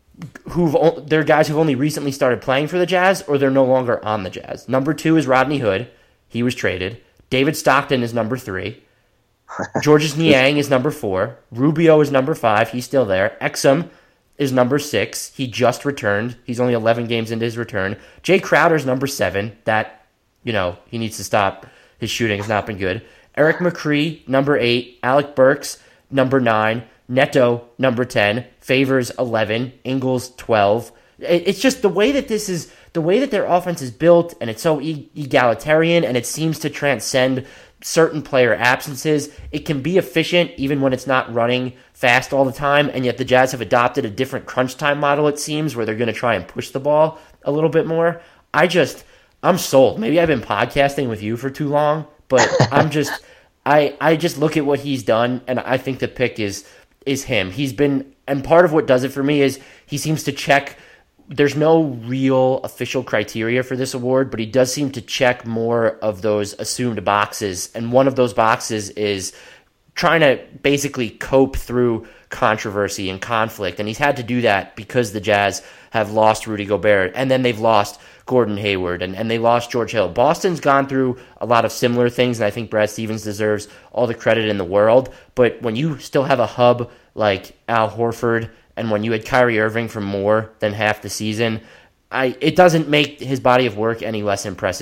who've they're guys who've only recently started playing for the Jazz, or they're no longer on the Jazz. Number two is Rodney Hood. He was traded. David Stockton is number three. Georges Niang is number four. Rubio is number five. He's still there. Exum is number six. He just returned. He's only eleven games into his return. Jay Crowder's number seven. That, you know, he needs to stop. His shooting has not been good. Eric McCree, number eight. Alec Burks, number nine. Neto, number ten. Favors, eleven. Ingles, twelve. It's just the way that this is, the way that their offense is built, and it's so e- egalitarian, and it seems to transcend certain player absences. It can be efficient even when it's not running fast all the time, and yet the Jazz have adopted a different crunch time model, it seems, where they're going to try and push the ball a little bit more. I just, I'm sold. Maybe I've been podcasting with you for too long, but I'm just, I I just look at what he's done, and I think the pick is is him. He's been, and part of what does it for me is he seems to check. There's no real official criteria for this award, but he does seem to check more of those assumed boxes. And one of those boxes is trying to basically cope through controversy and conflict. And he's had to do that because the Jazz have lost Rudy Gobert, and then they've lost Gordon Hayward, and, and they lost George Hill. Boston's gone through a lot of similar things, and I think Brad Stevens deserves all the credit in the world. But when you still have a hub like Al Horford, and when you had Kyrie Irving for more than half the season, I it doesn't make his body of work any less impressive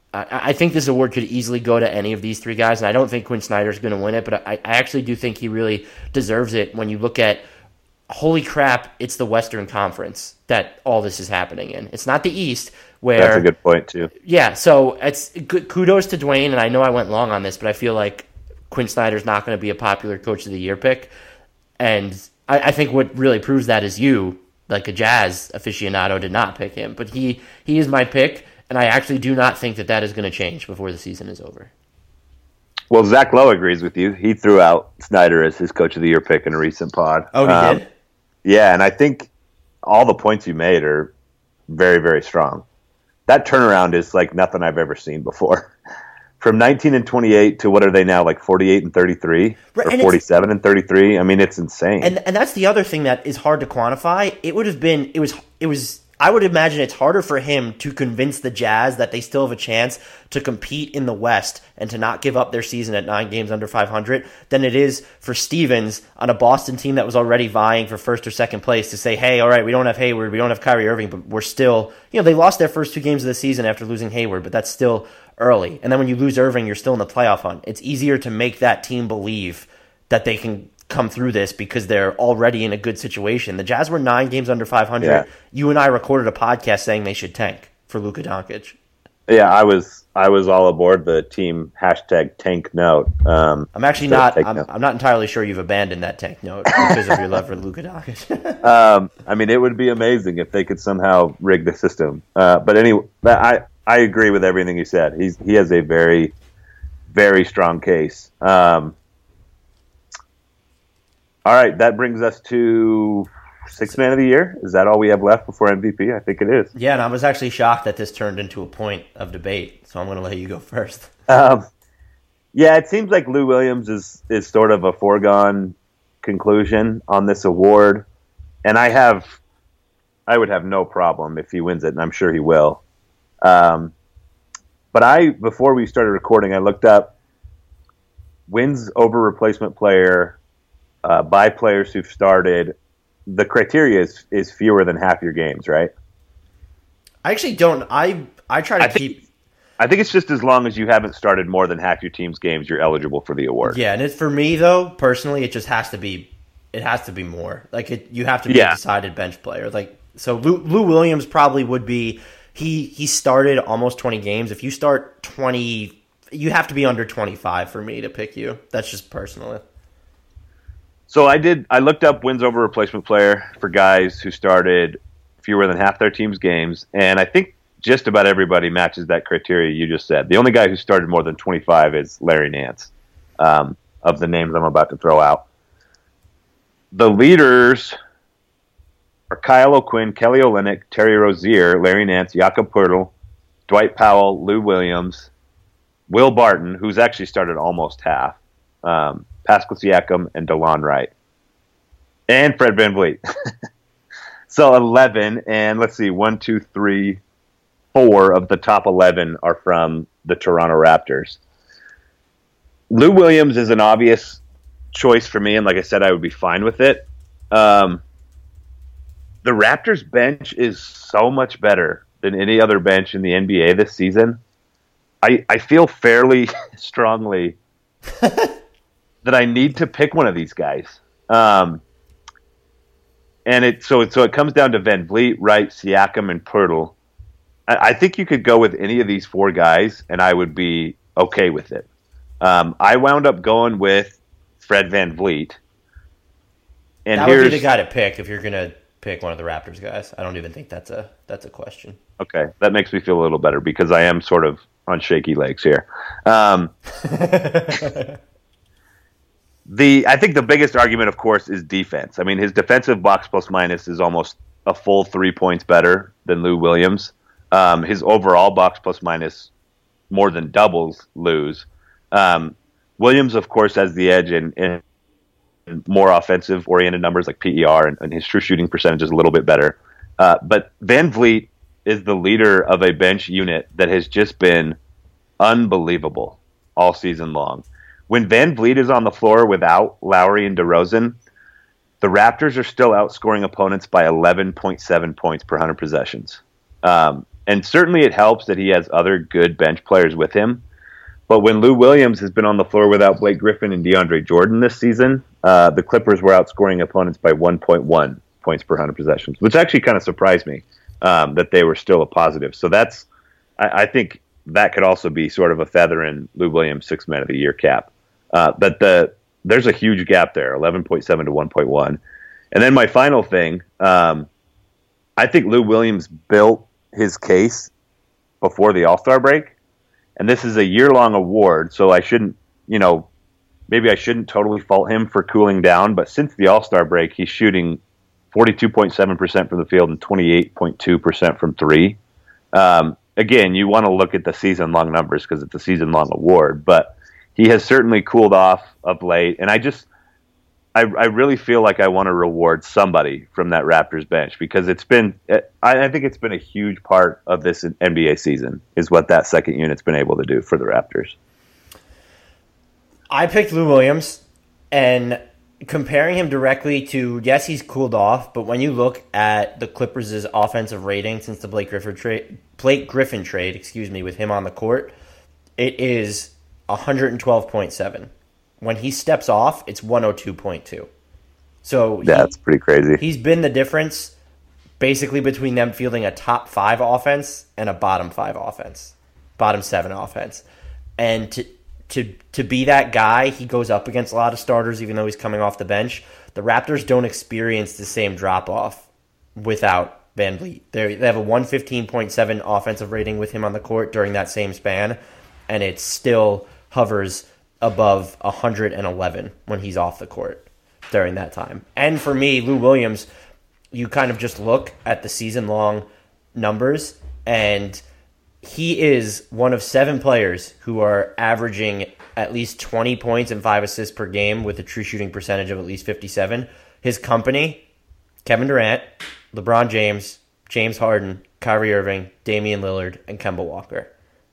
I, I think this award could easily go to any of these three guys, and I don't think Quinn Snyder's going to win it, but I, I actually do think he really deserves it when you look at, holy crap, it's the Western Conference that all this is happening in. It's not the East, where... That's a good point, too. Yeah, so it's good, kudos to Dwayne, and I know I went long on this, but I feel like Quinn Snyder's not going to be a popular Coach of the Year pick, and I, I think what really proves that is you, like a Jazz aficionado, did not pick him, but he, he is my pick, and I actually do not think that that is going to change before the season is over. Well, Zach Lowe agrees with you. He threw out Snyder as his Coach of the Year pick in a recent pod. Oh, he um, did? Yeah, and I think all the points you made are very, very strong. That turnaround is like nothing I've ever seen before. From nineteen and twenty-eight to what are they now, like forty-eight and thirty-three? Right, or and forty-seven and thirty-three? I mean, it's insane. And and that's the other thing that is hard to quantify. It would have been, it was, it was, I would imagine it's harder for him to convince the Jazz that they still have a chance to compete in the West and to not give up their season at nine games under five hundred than it is for Stevens on a Boston team that was already vying for first or second place to say, hey, all right, we don't have Hayward, we don't have Kyrie Irving, but we're still, you know, they lost their first two games of the season after losing Hayward, but that's still early. And then when you lose Irving, you're still in the playoff hunt. It's easier to make that team believe that they can come through this because they're already in a good situation. The Jazz were nine games under five hundred. Yeah. You and I recorded a podcast saying they should tank for Luka Doncic. Yeah, I was I was all aboard the team hashtag tank note. Um, I'm actually so not. I'm, note. I'm not entirely sure you've abandoned that tank note because of your love for Luka Doncic. um, I mean, it would be amazing if they could somehow rig the system. Uh, but anyway, I I agree with everything you said. He's he has a very very strong case. Um, all right, that brings us to Sixth Man of the Year. Is that all we have left before M V P? I think it is. Yeah, and I was actually shocked that this turned into a point of debate. So I'm going to let you go first. Um, yeah, it seems like Lou Williams is is sort of a foregone conclusion on this award, and I have, I would have no problem if he wins it, and I'm sure he will. Um, but I, before we started recording, I looked up wins over replacement player uh, by players who've started. The criteria is is fewer than half your games, right? I actually don't. I I try to I keep. think, I think it's just as long as you haven't started more than half your team's games, you're eligible for the award. Yeah, and it, for me though, personally, it just has to be. It has to be more. Like it, you have to be Yeah. a decided bench player. Like so, Lou, Lou Williams probably would be. He he started almost twenty games. If you start twenty, you have to be under twenty-five for me to pick you. That's just personally. So I did. I looked up wins over replacement player for guys who started fewer than half their team's games, and I think just about everybody matches that criteria you just said. The only guy who started more than twenty-five is Larry Nance, um, of the names I'm about to throw out. The leaders are Kyle O'Quinn, Kelly Olynyk, Terry Rozier, Larry Nance, Jakob Poeltl, Dwight Powell, Lou Williams, Will Barton, who's actually started almost half, um, Pascal Siakam, and DeLon Wright. And Fred VanVleet. So eleven, and let's see, one, two, three, four of the top eleven are from the Toronto Raptors. Lou Williams is an obvious choice for me, and like I said, I would be fine with it. Um, the Raptors bench is so much better than any other bench in the N B A this season. I, I feel fairly strongly that I need to pick one of these guys. Um, and it so it so it comes down to VanVleet, Wright, Siakam, and Poeltl. I, I think you could go with any of these four guys, and I would be okay with it. Um, I wound up going with Fred VanVleet. And That here's, would be the guy to pick if you're gonna pick one of the Raptors guys. I don't even think that's a that's a question. Okay, that makes me feel a little better because I am sort of on shaky legs here. Um, the I think the biggest argument, of course, is defense. I mean, his defensive box plus minus is almost a full three points better than Lou Williams. Um, his overall box plus minus more than doubles Lou's. Um, Williams, of course, has the edge in, in more offensive-oriented numbers like P E R, and, and his true shooting percentage is a little bit better. Uh, but VanVleet is the leader of a bench unit that has just been unbelievable all season long. When VanVleet is on the floor without Lowry and DeRozan, the Raptors are still outscoring opponents by eleven point seven points per one hundred possessions. Um, and certainly it helps that he has other good bench players with him. But when Lou Williams has been on the floor without Blake Griffin and DeAndre Jordan this season, uh, the Clippers were outscoring opponents by one point one points per one hundred possessions, which actually kind of surprised me um, that they were still a positive. So that's, I, I think that could also be sort of a feather in Lou Williams' six man of the year cap. Uh, but the there's a huge gap there, eleven point seven to one point one. And then my final thing, um, I think Lou Williams built his case before the All-Star break. And this is a year-long award, so I shouldn't, you know, maybe I shouldn't totally fault him for cooling down. But since the All-Star break, he's shooting forty-two point seven percent from the field and twenty-eight point two percent from three. Um, again, you want to look at the season-long numbers because it's a season-long award. But he has certainly cooled off of late. And I just, I, I really feel like I want to reward somebody from that Raptors bench because it's been, I, I think it's been a huge part of this N B A season is what that second unit's been able to do for the Raptors. I picked Lou Williams, and comparing him directly to, yes, he's cooled off, but when you look at the Clippers' offensive rating since the Blake Griffin trade, Blake Griffin trade, excuse me, with him on the court, it is one twelve point seven. When he steps off, it's one oh two point two. So yeah, that's pretty crazy. He's been the difference basically between them fielding a top five offense and a bottom five offense, bottom seven offense. And to to to be that guy, he goes up against a lot of starters, even though he's coming off the bench. The Raptors don't experience the same drop off without Van Vliet. They they have a one fifteen point seven offensive rating with him on the court during that same span, and it still hovers above one eleven when he's off the court during that time. And for me, Lou Williams, you kind of just look at the season-long numbers, and he is one of seven players who are averaging at least twenty points and five assists per game with a true shooting percentage of at least fifty-seven. His company, Kevin Durant, LeBron James, James Harden, Kyrie Irving, Damian Lillard, and Kemba Walker.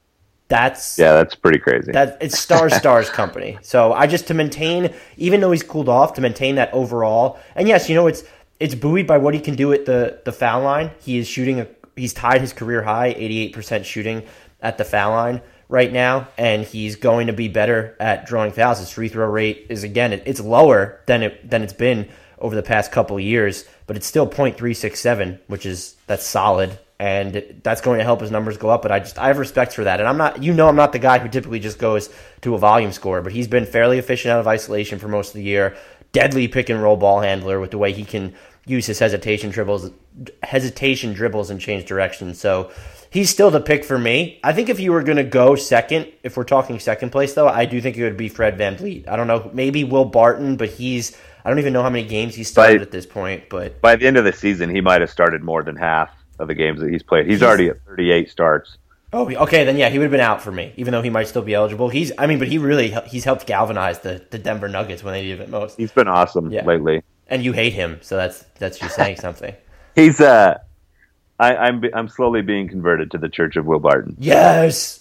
That's yeah, that's pretty crazy. That it's Star Stars company. So I just to maintain, even though he's cooled off, to maintain that overall. And yes, you know it's it's buoyed by what he can do at the the foul line. He is shooting a he's tied his career high, eighty-eight percent shooting at the foul line right now, and he's going to be better at drawing fouls. His free throw rate is again it, it's lower than it than it's been over the past couple of years, but it's still point three six seven, which is that's solid. And that's going to help his numbers go up. But I just I have respect for that. And I'm not, you know, I'm not the guy who typically just goes to a volume score. But he's been fairly efficient out of isolation for most of the year. Deadly pick and roll ball handler with the way he can use his hesitation dribbles, hesitation dribbles and change direction. So he's still the pick for me. I think if you were going to go second, if we're talking second place though, I do think it would be Fred VanVleet. I don't know, maybe Will Barton, but he's I don't even know how many games he's started by, at this point. But by the end of the season, he might have started more than half of the games that he's played. He's, he's already at thirty-eight starts. Oh, okay, then yeah, he would have been out for me, even though he might still be eligible. He's, I mean, but he really, he's helped galvanize the, the Denver Nuggets when they needed it most. He's been awesome yeah. lately. And you hate him, so that's that's you saying something. He's, uh, I, I'm I'm slowly being converted to the Church of Will Barton. Yes!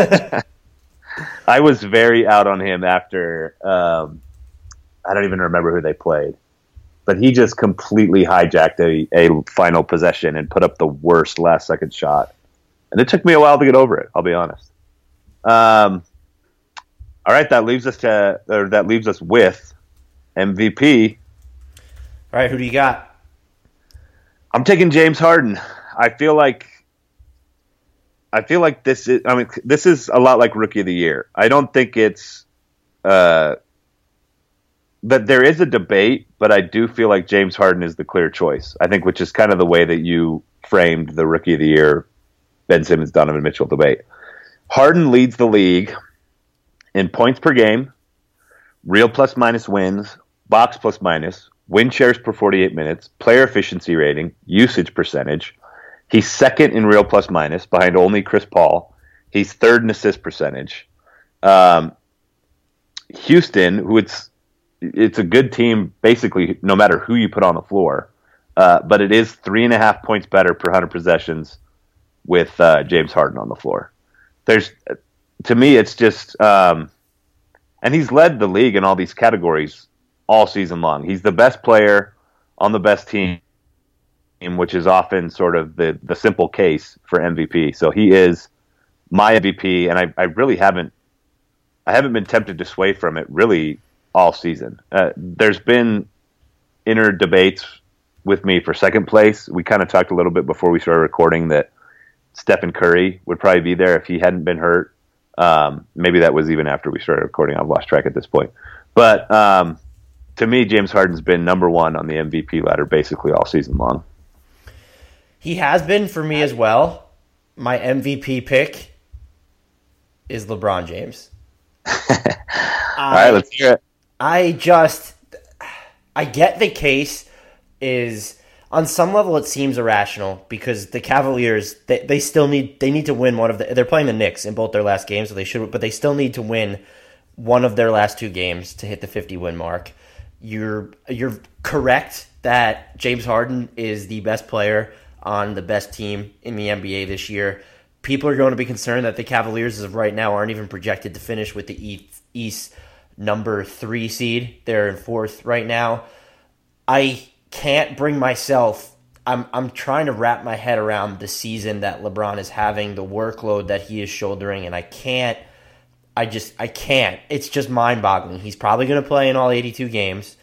I was very out on him after, um, I don't even remember who they played. But he just completely hijacked a, a final possession and put up the worst last second shot. And it took me a while to get over it, I'll be honest. Um, all right, that leaves us to or that leaves us with M V P. All right, who do you got? I'm taking James Harden. I feel like I feel like this is I mean this is a lot like Rookie of the Year. I don't think it's uh But there is a debate, but I do feel like James Harden is the clear choice. I think, which is kind of the way that you framed the Rookie of the Year, Ben Simmons, Donovan Mitchell debate. Harden leads the league in points per game, real plus minus wins, box plus minus, win shares per forty-eight minutes, player efficiency rating, usage percentage. He's second in real plus minus, behind only Chris Paul. He's third in assist percentage. Um, Houston, who it's It's a good team, basically, no matter who you put on the floor. Uh, but it is three and a half points better per one hundred possessions with uh, James Harden on the floor. There's, to me, it's just, um, and he's led the league in all these categories all season long. He's the best player on the best team which is often sort of the, the simple case for M V P. So he is my M V P, and I, I really haven't I haven't been tempted to sway from it really all season. Uh, there's been inner debates with me for second place. We kind of talked a little bit before we started recording that Stephen Curry would probably be there if he hadn't been hurt. Um, maybe that was even after we started recording. I've lost track at this point. But um, to me, James Harden's been number one on the M V P ladder basically all season long. He has been for me as well. My M V P pick is LeBron James. All right, let's hear it. I just, I get the case is, on some level it seems irrational because the Cavaliers, they, they still need, they need to win one of the, they're playing the Knicks in both their last games, so they should, but they still need to win one of their last two games to hit the fifty win mark. You're, you're correct that James Harden is the best player on the best team in the N B A this year. People are going to be concerned that the Cavaliers, as of right now, aren't even projected to finish with the East, East number three seed. They're in fourth right now. I can't bring myself. I'm I'm trying to wrap my head around the season that LeBron is having, the workload that he is shouldering, and I can't. I just I can't. It's just mind-boggling. He's probably going to play in all eighty-two games.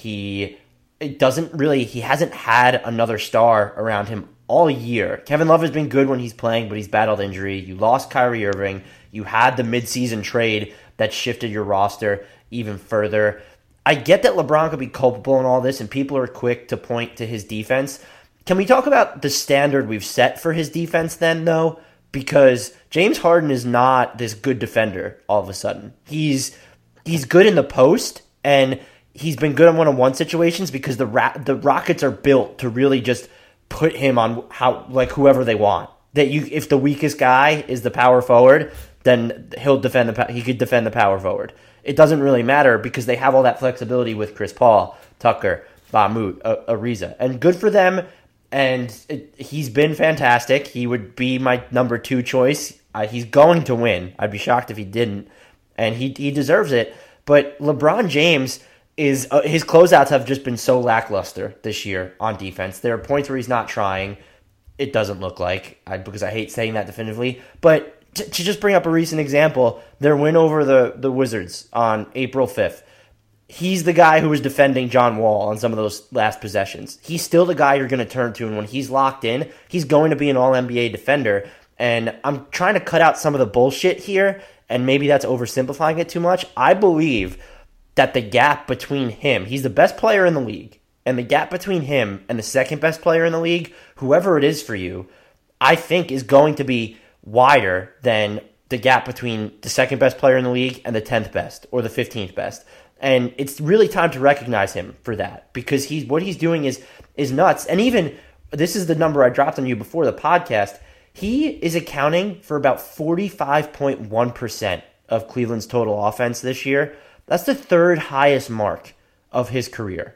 He it doesn't really. He hasn't had another star around him all year. Kevin Love has been good when he's playing, but he's battled injury. You lost Kyrie Irving. You had the midseason trade that shifted your roster even further. I get that LeBron could be culpable in all this, and people are quick to point to his defense. Can we talk about the standard we've set for his defense then, though? Because James Harden is not this good defender all of a sudden. He's he's good in the post, and he's been good in one-on-one situations because the Ra- the Rockets are built to really just put him on how like whoever they want. That you, if the weakest guy is the power forward, then he'll defend the he could defend the power forward. It doesn't really matter because they have all that flexibility with Chris Paul, Tucker, Mahmoud, Ariza, and good for them. And it, he's been fantastic. He would be my number two choice. Uh, he's going to win. I'd be shocked if he didn't, and he he deserves it. But LeBron James is uh, his closeouts have just been so lackluster this year on defense. There are points where he's not trying. It doesn't look like, I, because I hate saying that definitively. But to, to just bring up a recent example, their win over the, the Wizards on April fifth. He's the guy who was defending John Wall on some of those last possessions. He's still the guy you're going to turn to, and when he's locked in, he's going to be an all N B A defender. And I'm trying to cut out some of the bullshit here, and maybe that's oversimplifying it too much. I believe that the gap between him, he's the best player in the league, and the gap between him and the second best player in the league, whoever it is for you, I think is going to be wider than the gap between the second best player in the league and the tenth best or the fifteenth best. And it's really time to recognize him for that, because he's what he's doing is is nuts. And even, this is the number I dropped on you before the podcast, he is accounting for about forty-five point one percent of Cleveland's total offense this year. That's the third highest mark of his career.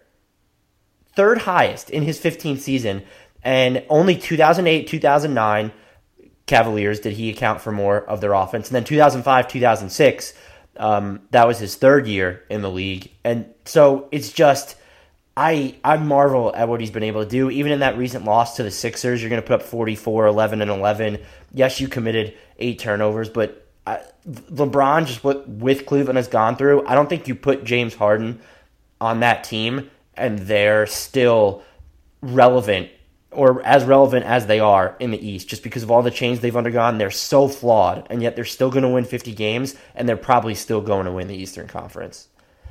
Third highest in his fifteenth season. And only two thousand eight, two thousand nine Cavaliers did he account for more of their offense. And then two thousand five, two thousand six, um, that was his third year in the league. And so it's just, I I marvel at what he's been able to do. Even in that recent loss to the Sixers, you're going to put up forty-four, eleven, and eleven. Yes, you committed eight turnovers, but I, LeBron, just what with Cleveland has gone through, I don't think you put James Harden on that team and they're still relevant, or as relevant as they are in the East, just because of all the change they've undergone. They're so flawed, and yet they're still going to win fifty games, and they're probably still going to win the Eastern Conference.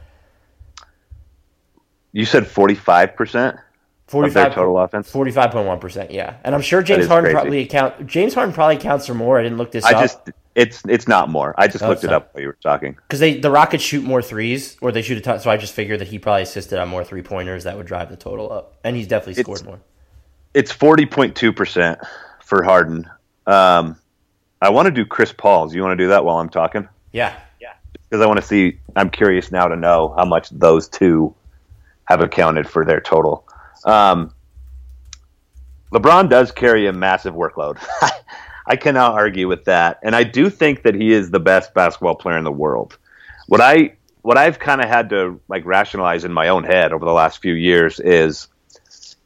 You said forty-five percent of their total offense? forty-five point one percent, yeah. And I'm sure James Harden crazy. probably account James Harden probably counts for more. I didn't look this I up. just it's it's not more. I just Oh, looked it sorry. up while you were talking. Because they the Rockets shoot more threes, or they shoot a ton, so I just figured that he probably assisted on more three-pointers that would drive the total up. And he's definitely scored It's- more. It's forty point two percent for Harden. Um, I want to do Chris Paul's. You want to do that while I'm talking? Yeah. Because I want to see. I'm curious now to know how much those two have accounted for their total. Um, LeBron does carry a massive workload. I cannot argue with that, and I do think that he is the best basketball player in the world. What I what I've kind of had to like rationalize in my own head over the last few years is,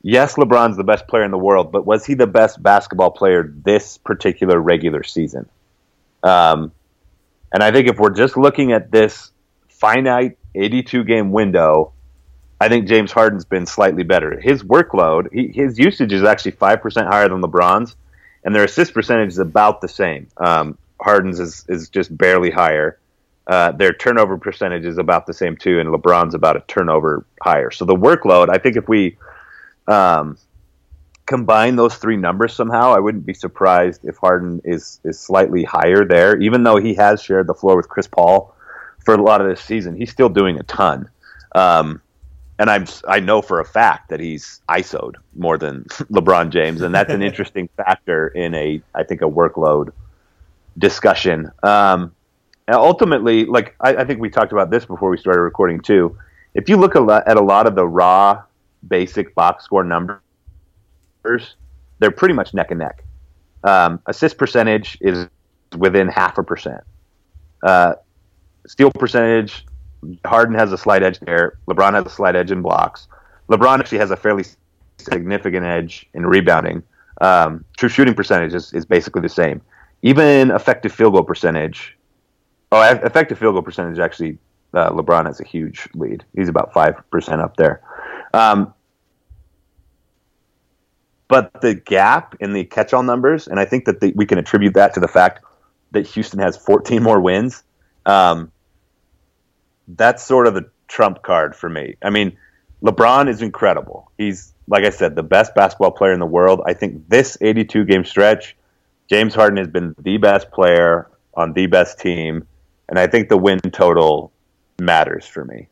yes, LeBron's the best player in the world, but was he the best basketball player this particular regular season? Um, and I think if we're just looking at this finite eighty-two game window, I think James Harden's been slightly better. His workload, he, his usage is actually five percent higher than LeBron's, and their assist percentage is about the same. Um, Harden's is, is just barely higher. Uh, their turnover percentage is about the same too, and LeBron's about a turnover higher. So the workload, I think if we um, combine those three numbers somehow, I wouldn't be surprised if Harden is, is slightly higher there. Even though he has shared the floor with Chris Paul for a lot of this season, he's still doing a ton. Um, and I'm, I know for a fact that he's I S O'd more than LeBron James, and that's an interesting factor in a, I think, a workload discussion. Um, And ultimately, like I, I think we talked about this before we started recording too. If you look a lot, at a lot of the raw, basic box score numbers, they're pretty much neck and neck. Um, assist percentage is within half a percent. Uh, steal percentage, Harden has a slight edge there. LeBron has a slight edge in blocks. LeBron actually has a fairly significant edge in rebounding. Um, true shooting percentage is, is basically the same. Even effective field goal percentage. Oh, effective field goal percentage, actually, uh, LeBron has a huge lead. He's about five percent up there. Um, but the gap in the catch-all numbers, and I think that the, we can attribute that to the fact that Houston has fourteen more wins, um, that's sort of the trump card for me. I mean, LeBron is incredible. He's, like I said, the best basketball player in the world. I think this eighty-two game stretch, James Harden has been the best player on the best team. And I think the win total matters for me.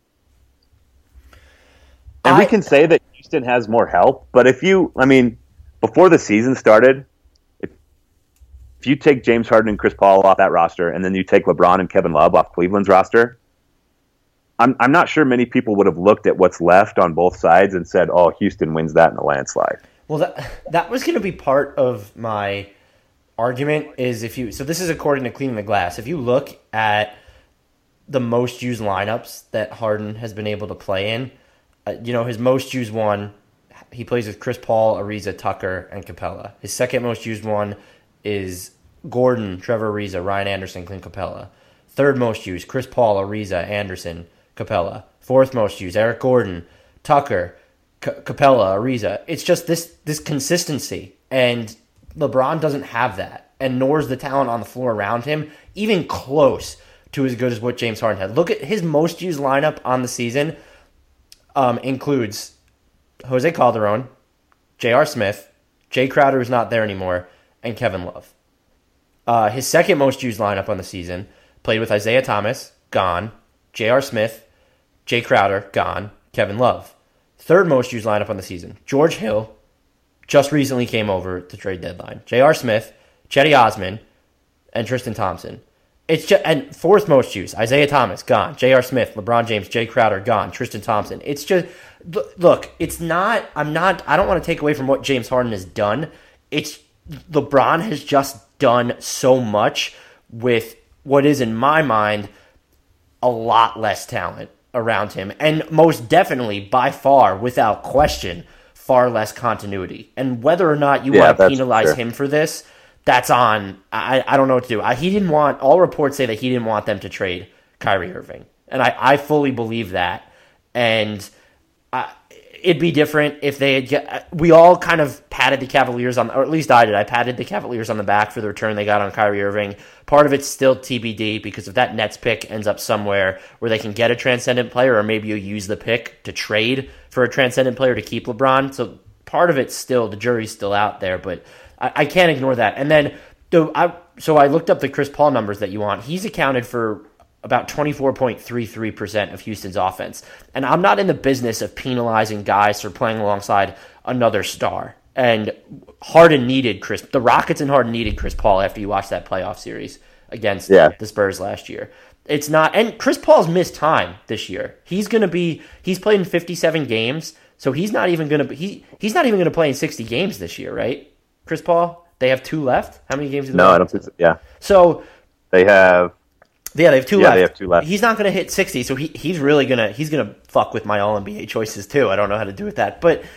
And I, we can say that Houston has more help, but if you, I mean, before the season started, if, if you take James Harden and Chris Paul off that roster, and then you take LeBron and Kevin Love off Cleveland's roster, I'm, I'm not sure many people would have looked at what's left on both sides and said, oh, Houston wins that in a landslide. Well, that, that was going to be part of my argument is if you, so this is according to Cleaning the Glass. If you look at the most used lineups that Harden has been able to play in, uh, you know, his most used one, he plays with Chris Paul, Ariza, Tucker, and Capella. His second most used one is Gordon, Trevor Ariza, Ryan Anderson, Clint Capella. Third most used, Chris Paul, Ariza, Anderson, Capella. Fourth most used, Eric Gordon, Tucker, C- Capella, Ariza. It's just this this consistency, and LeBron doesn't have that, and nor is the talent on the floor around him even close to as good as what James Harden had. Look at his most used lineup on the season. Um, includes Jose Calderon, J R. Smith, Jay Crowder, who's not there anymore, and Kevin Love. Uh, his second most used lineup on the season played with Isaiah Thomas, gone, J R. Smith, Jay Crowder, gone, Kevin Love. Third most used lineup on the season, George Hill, just recently came over at the trade deadline. J R. Smith, Chetty Osman, and Tristan Thompson. It's just, and fourth most used, Isaiah Thomas, gone. J R. Smith, LeBron James, Jay Crowder, gone. Tristan Thompson. It's just, look, it's not, I'm not, I don't want to take away from what James Harden has done. It's, LeBron has just done so much with what is, in my mind, a lot less talent around him. And most definitely, by far, without question, far less continuity. And whether or not you yeah, want to penalize fair. him for this, that's on, I, I don't know what to do. I, he didn't want, all reports say that he didn't want them to trade Kyrie Irving. And I, I fully believe that. And I, it'd be different if they had, get, we all kind of patted the Cavaliers on, or at least I did, I patted the Cavaliers on the back for the return they got on Kyrie Irving. Part of it's still T B D, because if that Nets pick ends up somewhere where they can get a transcendent player, or maybe you use the pick to trade for a transcendent player to keep LeBron. So part of it's still, the jury's still out there, but I, I can't ignore that. And then, the, I, so I looked up the Chris Paul numbers that you want. He's accounted for about twenty-four point three three percent of Houston's offense. And I'm not in the business of penalizing guys for playing alongside another star. And Harden needed Chris, the Rockets and Harden needed Chris Paul after you watched that playoff series against yeah. the Spurs last year. It's not, and Chris Paul's missed time this year. He's going to be, he's played in fifty-seven games, so he's not even going to, he he's not even going to play in sixty games this year, right? Chris Paul? They have two left? How many games do they no, have? No, I don't think so. Yeah. So, they have, Yeah, they have two yeah, left. they have two left. He's not going to hit sixty, so he he's really going to he's going to fuck with my All N B A choices too. I don't know how to do with that, but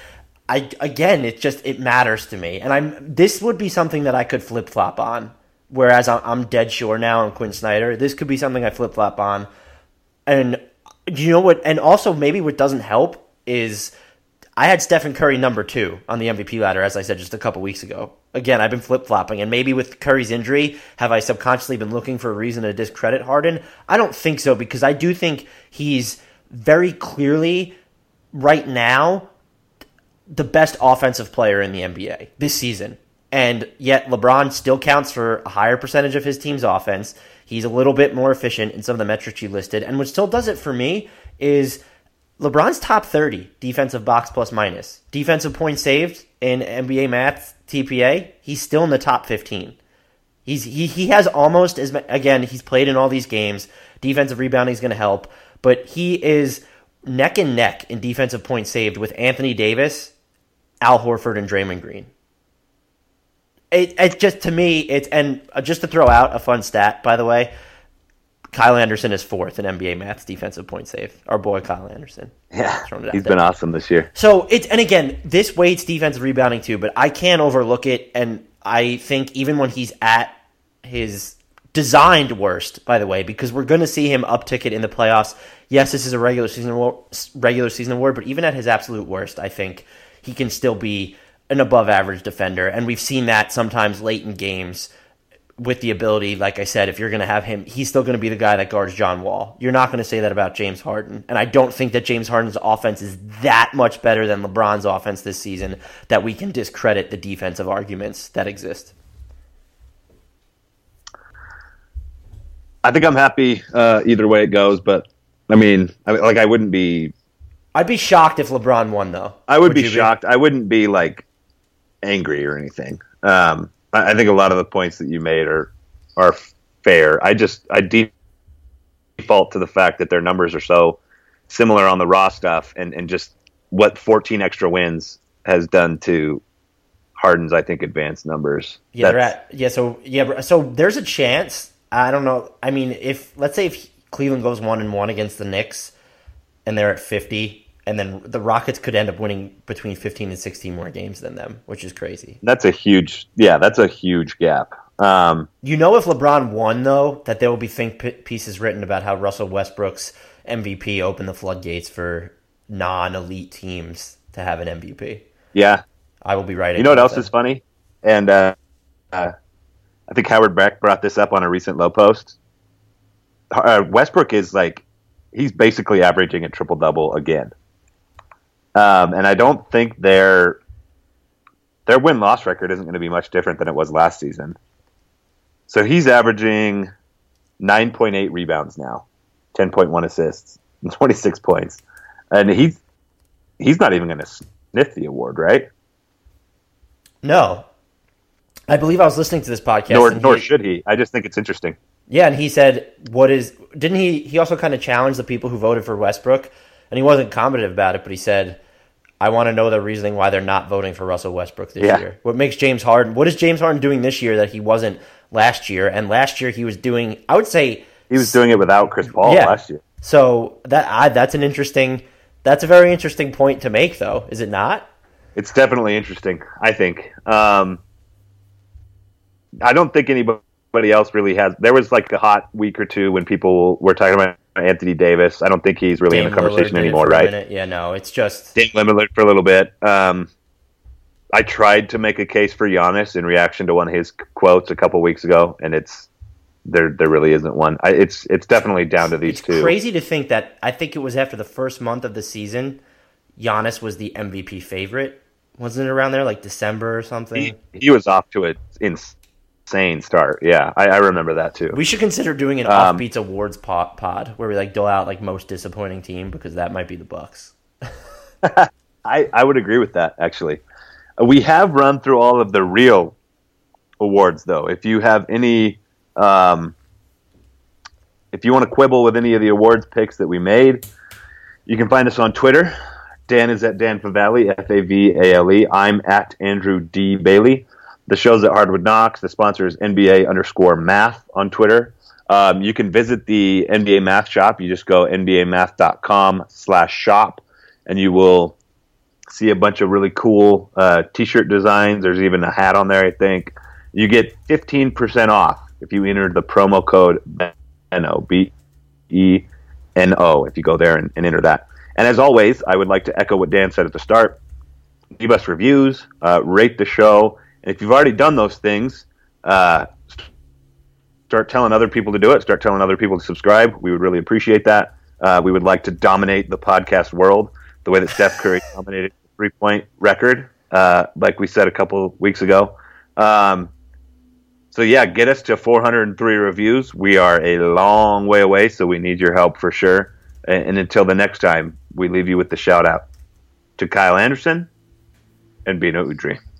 I again, it just it matters to me, and I'm this would be something that I could flip flop on. Whereas I'm, I'm dead sure now on Quinn Snyder. This could be something I flip flop on, and you know what? And also maybe what doesn't help is I had Stephen Curry number two on the M V P ladder, as I said just a couple weeks ago. Again, I've been flip flopping, and maybe with Curry's injury, have I subconsciously been looking for a reason to discredit Harden? I don't think so, because I do think he's very clearly right now the best offensive player in the N B A this season. And yet LeBron still counts for a higher percentage of his team's offense. He's a little bit more efficient in some of the metrics you listed. And what still does it for me is LeBron's top thirty defensive box plus minus. Defensive points saved in N B A math T P A, he's still in the top fifteen. He's he he has almost as again, he's played in all these games. Defensive rebounding is going to help, but he is neck and neck in defensive points saved with Anthony Davis, Al Horford, and Draymond Green. It, it just to me, it's and just to throw out a fun stat, by the way, Kyle Anderson is fourth in N B A maths defensive point save. Our boy Kyle Anderson. Yeah, he's been awesome this year. So it's and again, this weights defensive rebounding too, but I can't overlook it. And I think even when he's at his designed worst, by the way, because we're going to see him uptick it in the playoffs. Yes, this is a regular season award, regular season award, but even at his absolute worst, I think he can still be an above average defender, and we've seen that sometimes late in games. With the ability, like I said, if you're going to have him, he's still going to be the guy that guards John Wall. You're not going to say that about James Harden. And I don't think that James Harden's offense is that much better than LeBron's offense this season that we can discredit the defensive arguments that exist. I think I'm happy uh, either way it goes, but I mean, I, like I wouldn't be... I'd be shocked if LeBron won, though. I would, would be shocked. Be? I wouldn't be, like, angry or anything. Um I think a lot of the points that you made are are fair. I just I default to the fact that their numbers are so similar on the raw stuff, and, and just what fourteen extra wins has done to Harden's, I think, advanced numbers. Yeah, they're at, yeah. So yeah, so there's a chance. I don't know. I mean, if let's say if Cleveland goes one and one against the Knicks, and they're at fifty. And then the Rockets could end up winning between fifteen and sixteen more games than them, which is crazy. That's a huge, yeah, that's a huge gap. Um, you know, if LeBron won, though, that there will be think pieces written about how Russell Westbrook's M V P opened the floodgates for non-elite teams to have an M V P. Yeah. I will be writing. You know what else that. is funny? And uh, uh, I think Howard Beck brought this up on a recent Low Post. Uh, Westbrook is like, he's basically averaging a triple-double again. Um, and I don't think their their win-loss record isn't going to be much different than it was last season. So he's averaging nine point eight rebounds now, ten point one assists, and twenty-six points. And he's he's not even going to sniff the award, right? No. I believe I was listening to this podcast. Nor, nor he, should he. I just think it's interesting. Yeah, and he said, "What is?" Didn't he? He also kind of challenged the people who voted for Westbrook, and he wasn't combative about it, but he said, I want to know the reasoning why they're not voting for Russell Westbrook this yeah. year. What makes James Harden? What is James Harden doing this year that he wasn't last year? And last year he was doing. I would say he was doing it without Chris Paul yeah. last year. So that I, that's an interesting. That's a very interesting point to make, though. Is it not? It's definitely interesting. I think. Um, I don't think anybody else really has. There was like a hot week or two when people were talking about Anthony Davis. I don't think he's really Dame in the conversation Lillard anymore, right? Minute. Yeah, no, it's just Dame Lillard for a little bit. Um, I tried to make a case for Giannis in reaction to one of his quotes a couple weeks ago, and it's there. There really isn't one. I, it's it's definitely down to these it's two. Crazy to think that. I think it was after the first month of the season, Giannis was the M V P favorite. Wasn't it around there, like December or something? He, he was off to an insane start. Yeah, I, I remember that too. We should consider doing an Um, Offbeats Awards pod, pod where we like dole out like most disappointing team, because that might be the Bucks. I, I would agree with that, actually. Uh, We have run through all of the real awards, though. If you have any, um, if you want to quibble with any of the awards picks that we made, you can find us on Twitter. Dan is at Dan Favale, F A V A L E. I'm at Andrew D. Bailey. The show's at Hardwood Knocks. The sponsor is N B A underscore math on Twitter. Um, you can visit the N B A Math shop. You just go N B A math dot com slash shop, and you will see a bunch of really cool uh, t-shirt designs. There's even a hat on there, I think. You get fifteen percent off if you enter the promo code Beno, B E N O, if you go there and, and enter that. And as always, I would like to echo what Dan said at the start. Leave us reviews, uh, rate the show. And if you've already done those things, uh, start telling other people to do it. Start telling other people to subscribe. We would really appreciate that. Uh, we would like to dominate the podcast world the way that Steph Curry dominated the three-point record, uh, like we said a couple weeks ago. Um, so, yeah, get us to four hundred three reviews. We are a long way away, so we need your help for sure. And, and until the next time, we leave you with the shout-out to Kyle Anderson and Beno Udrih.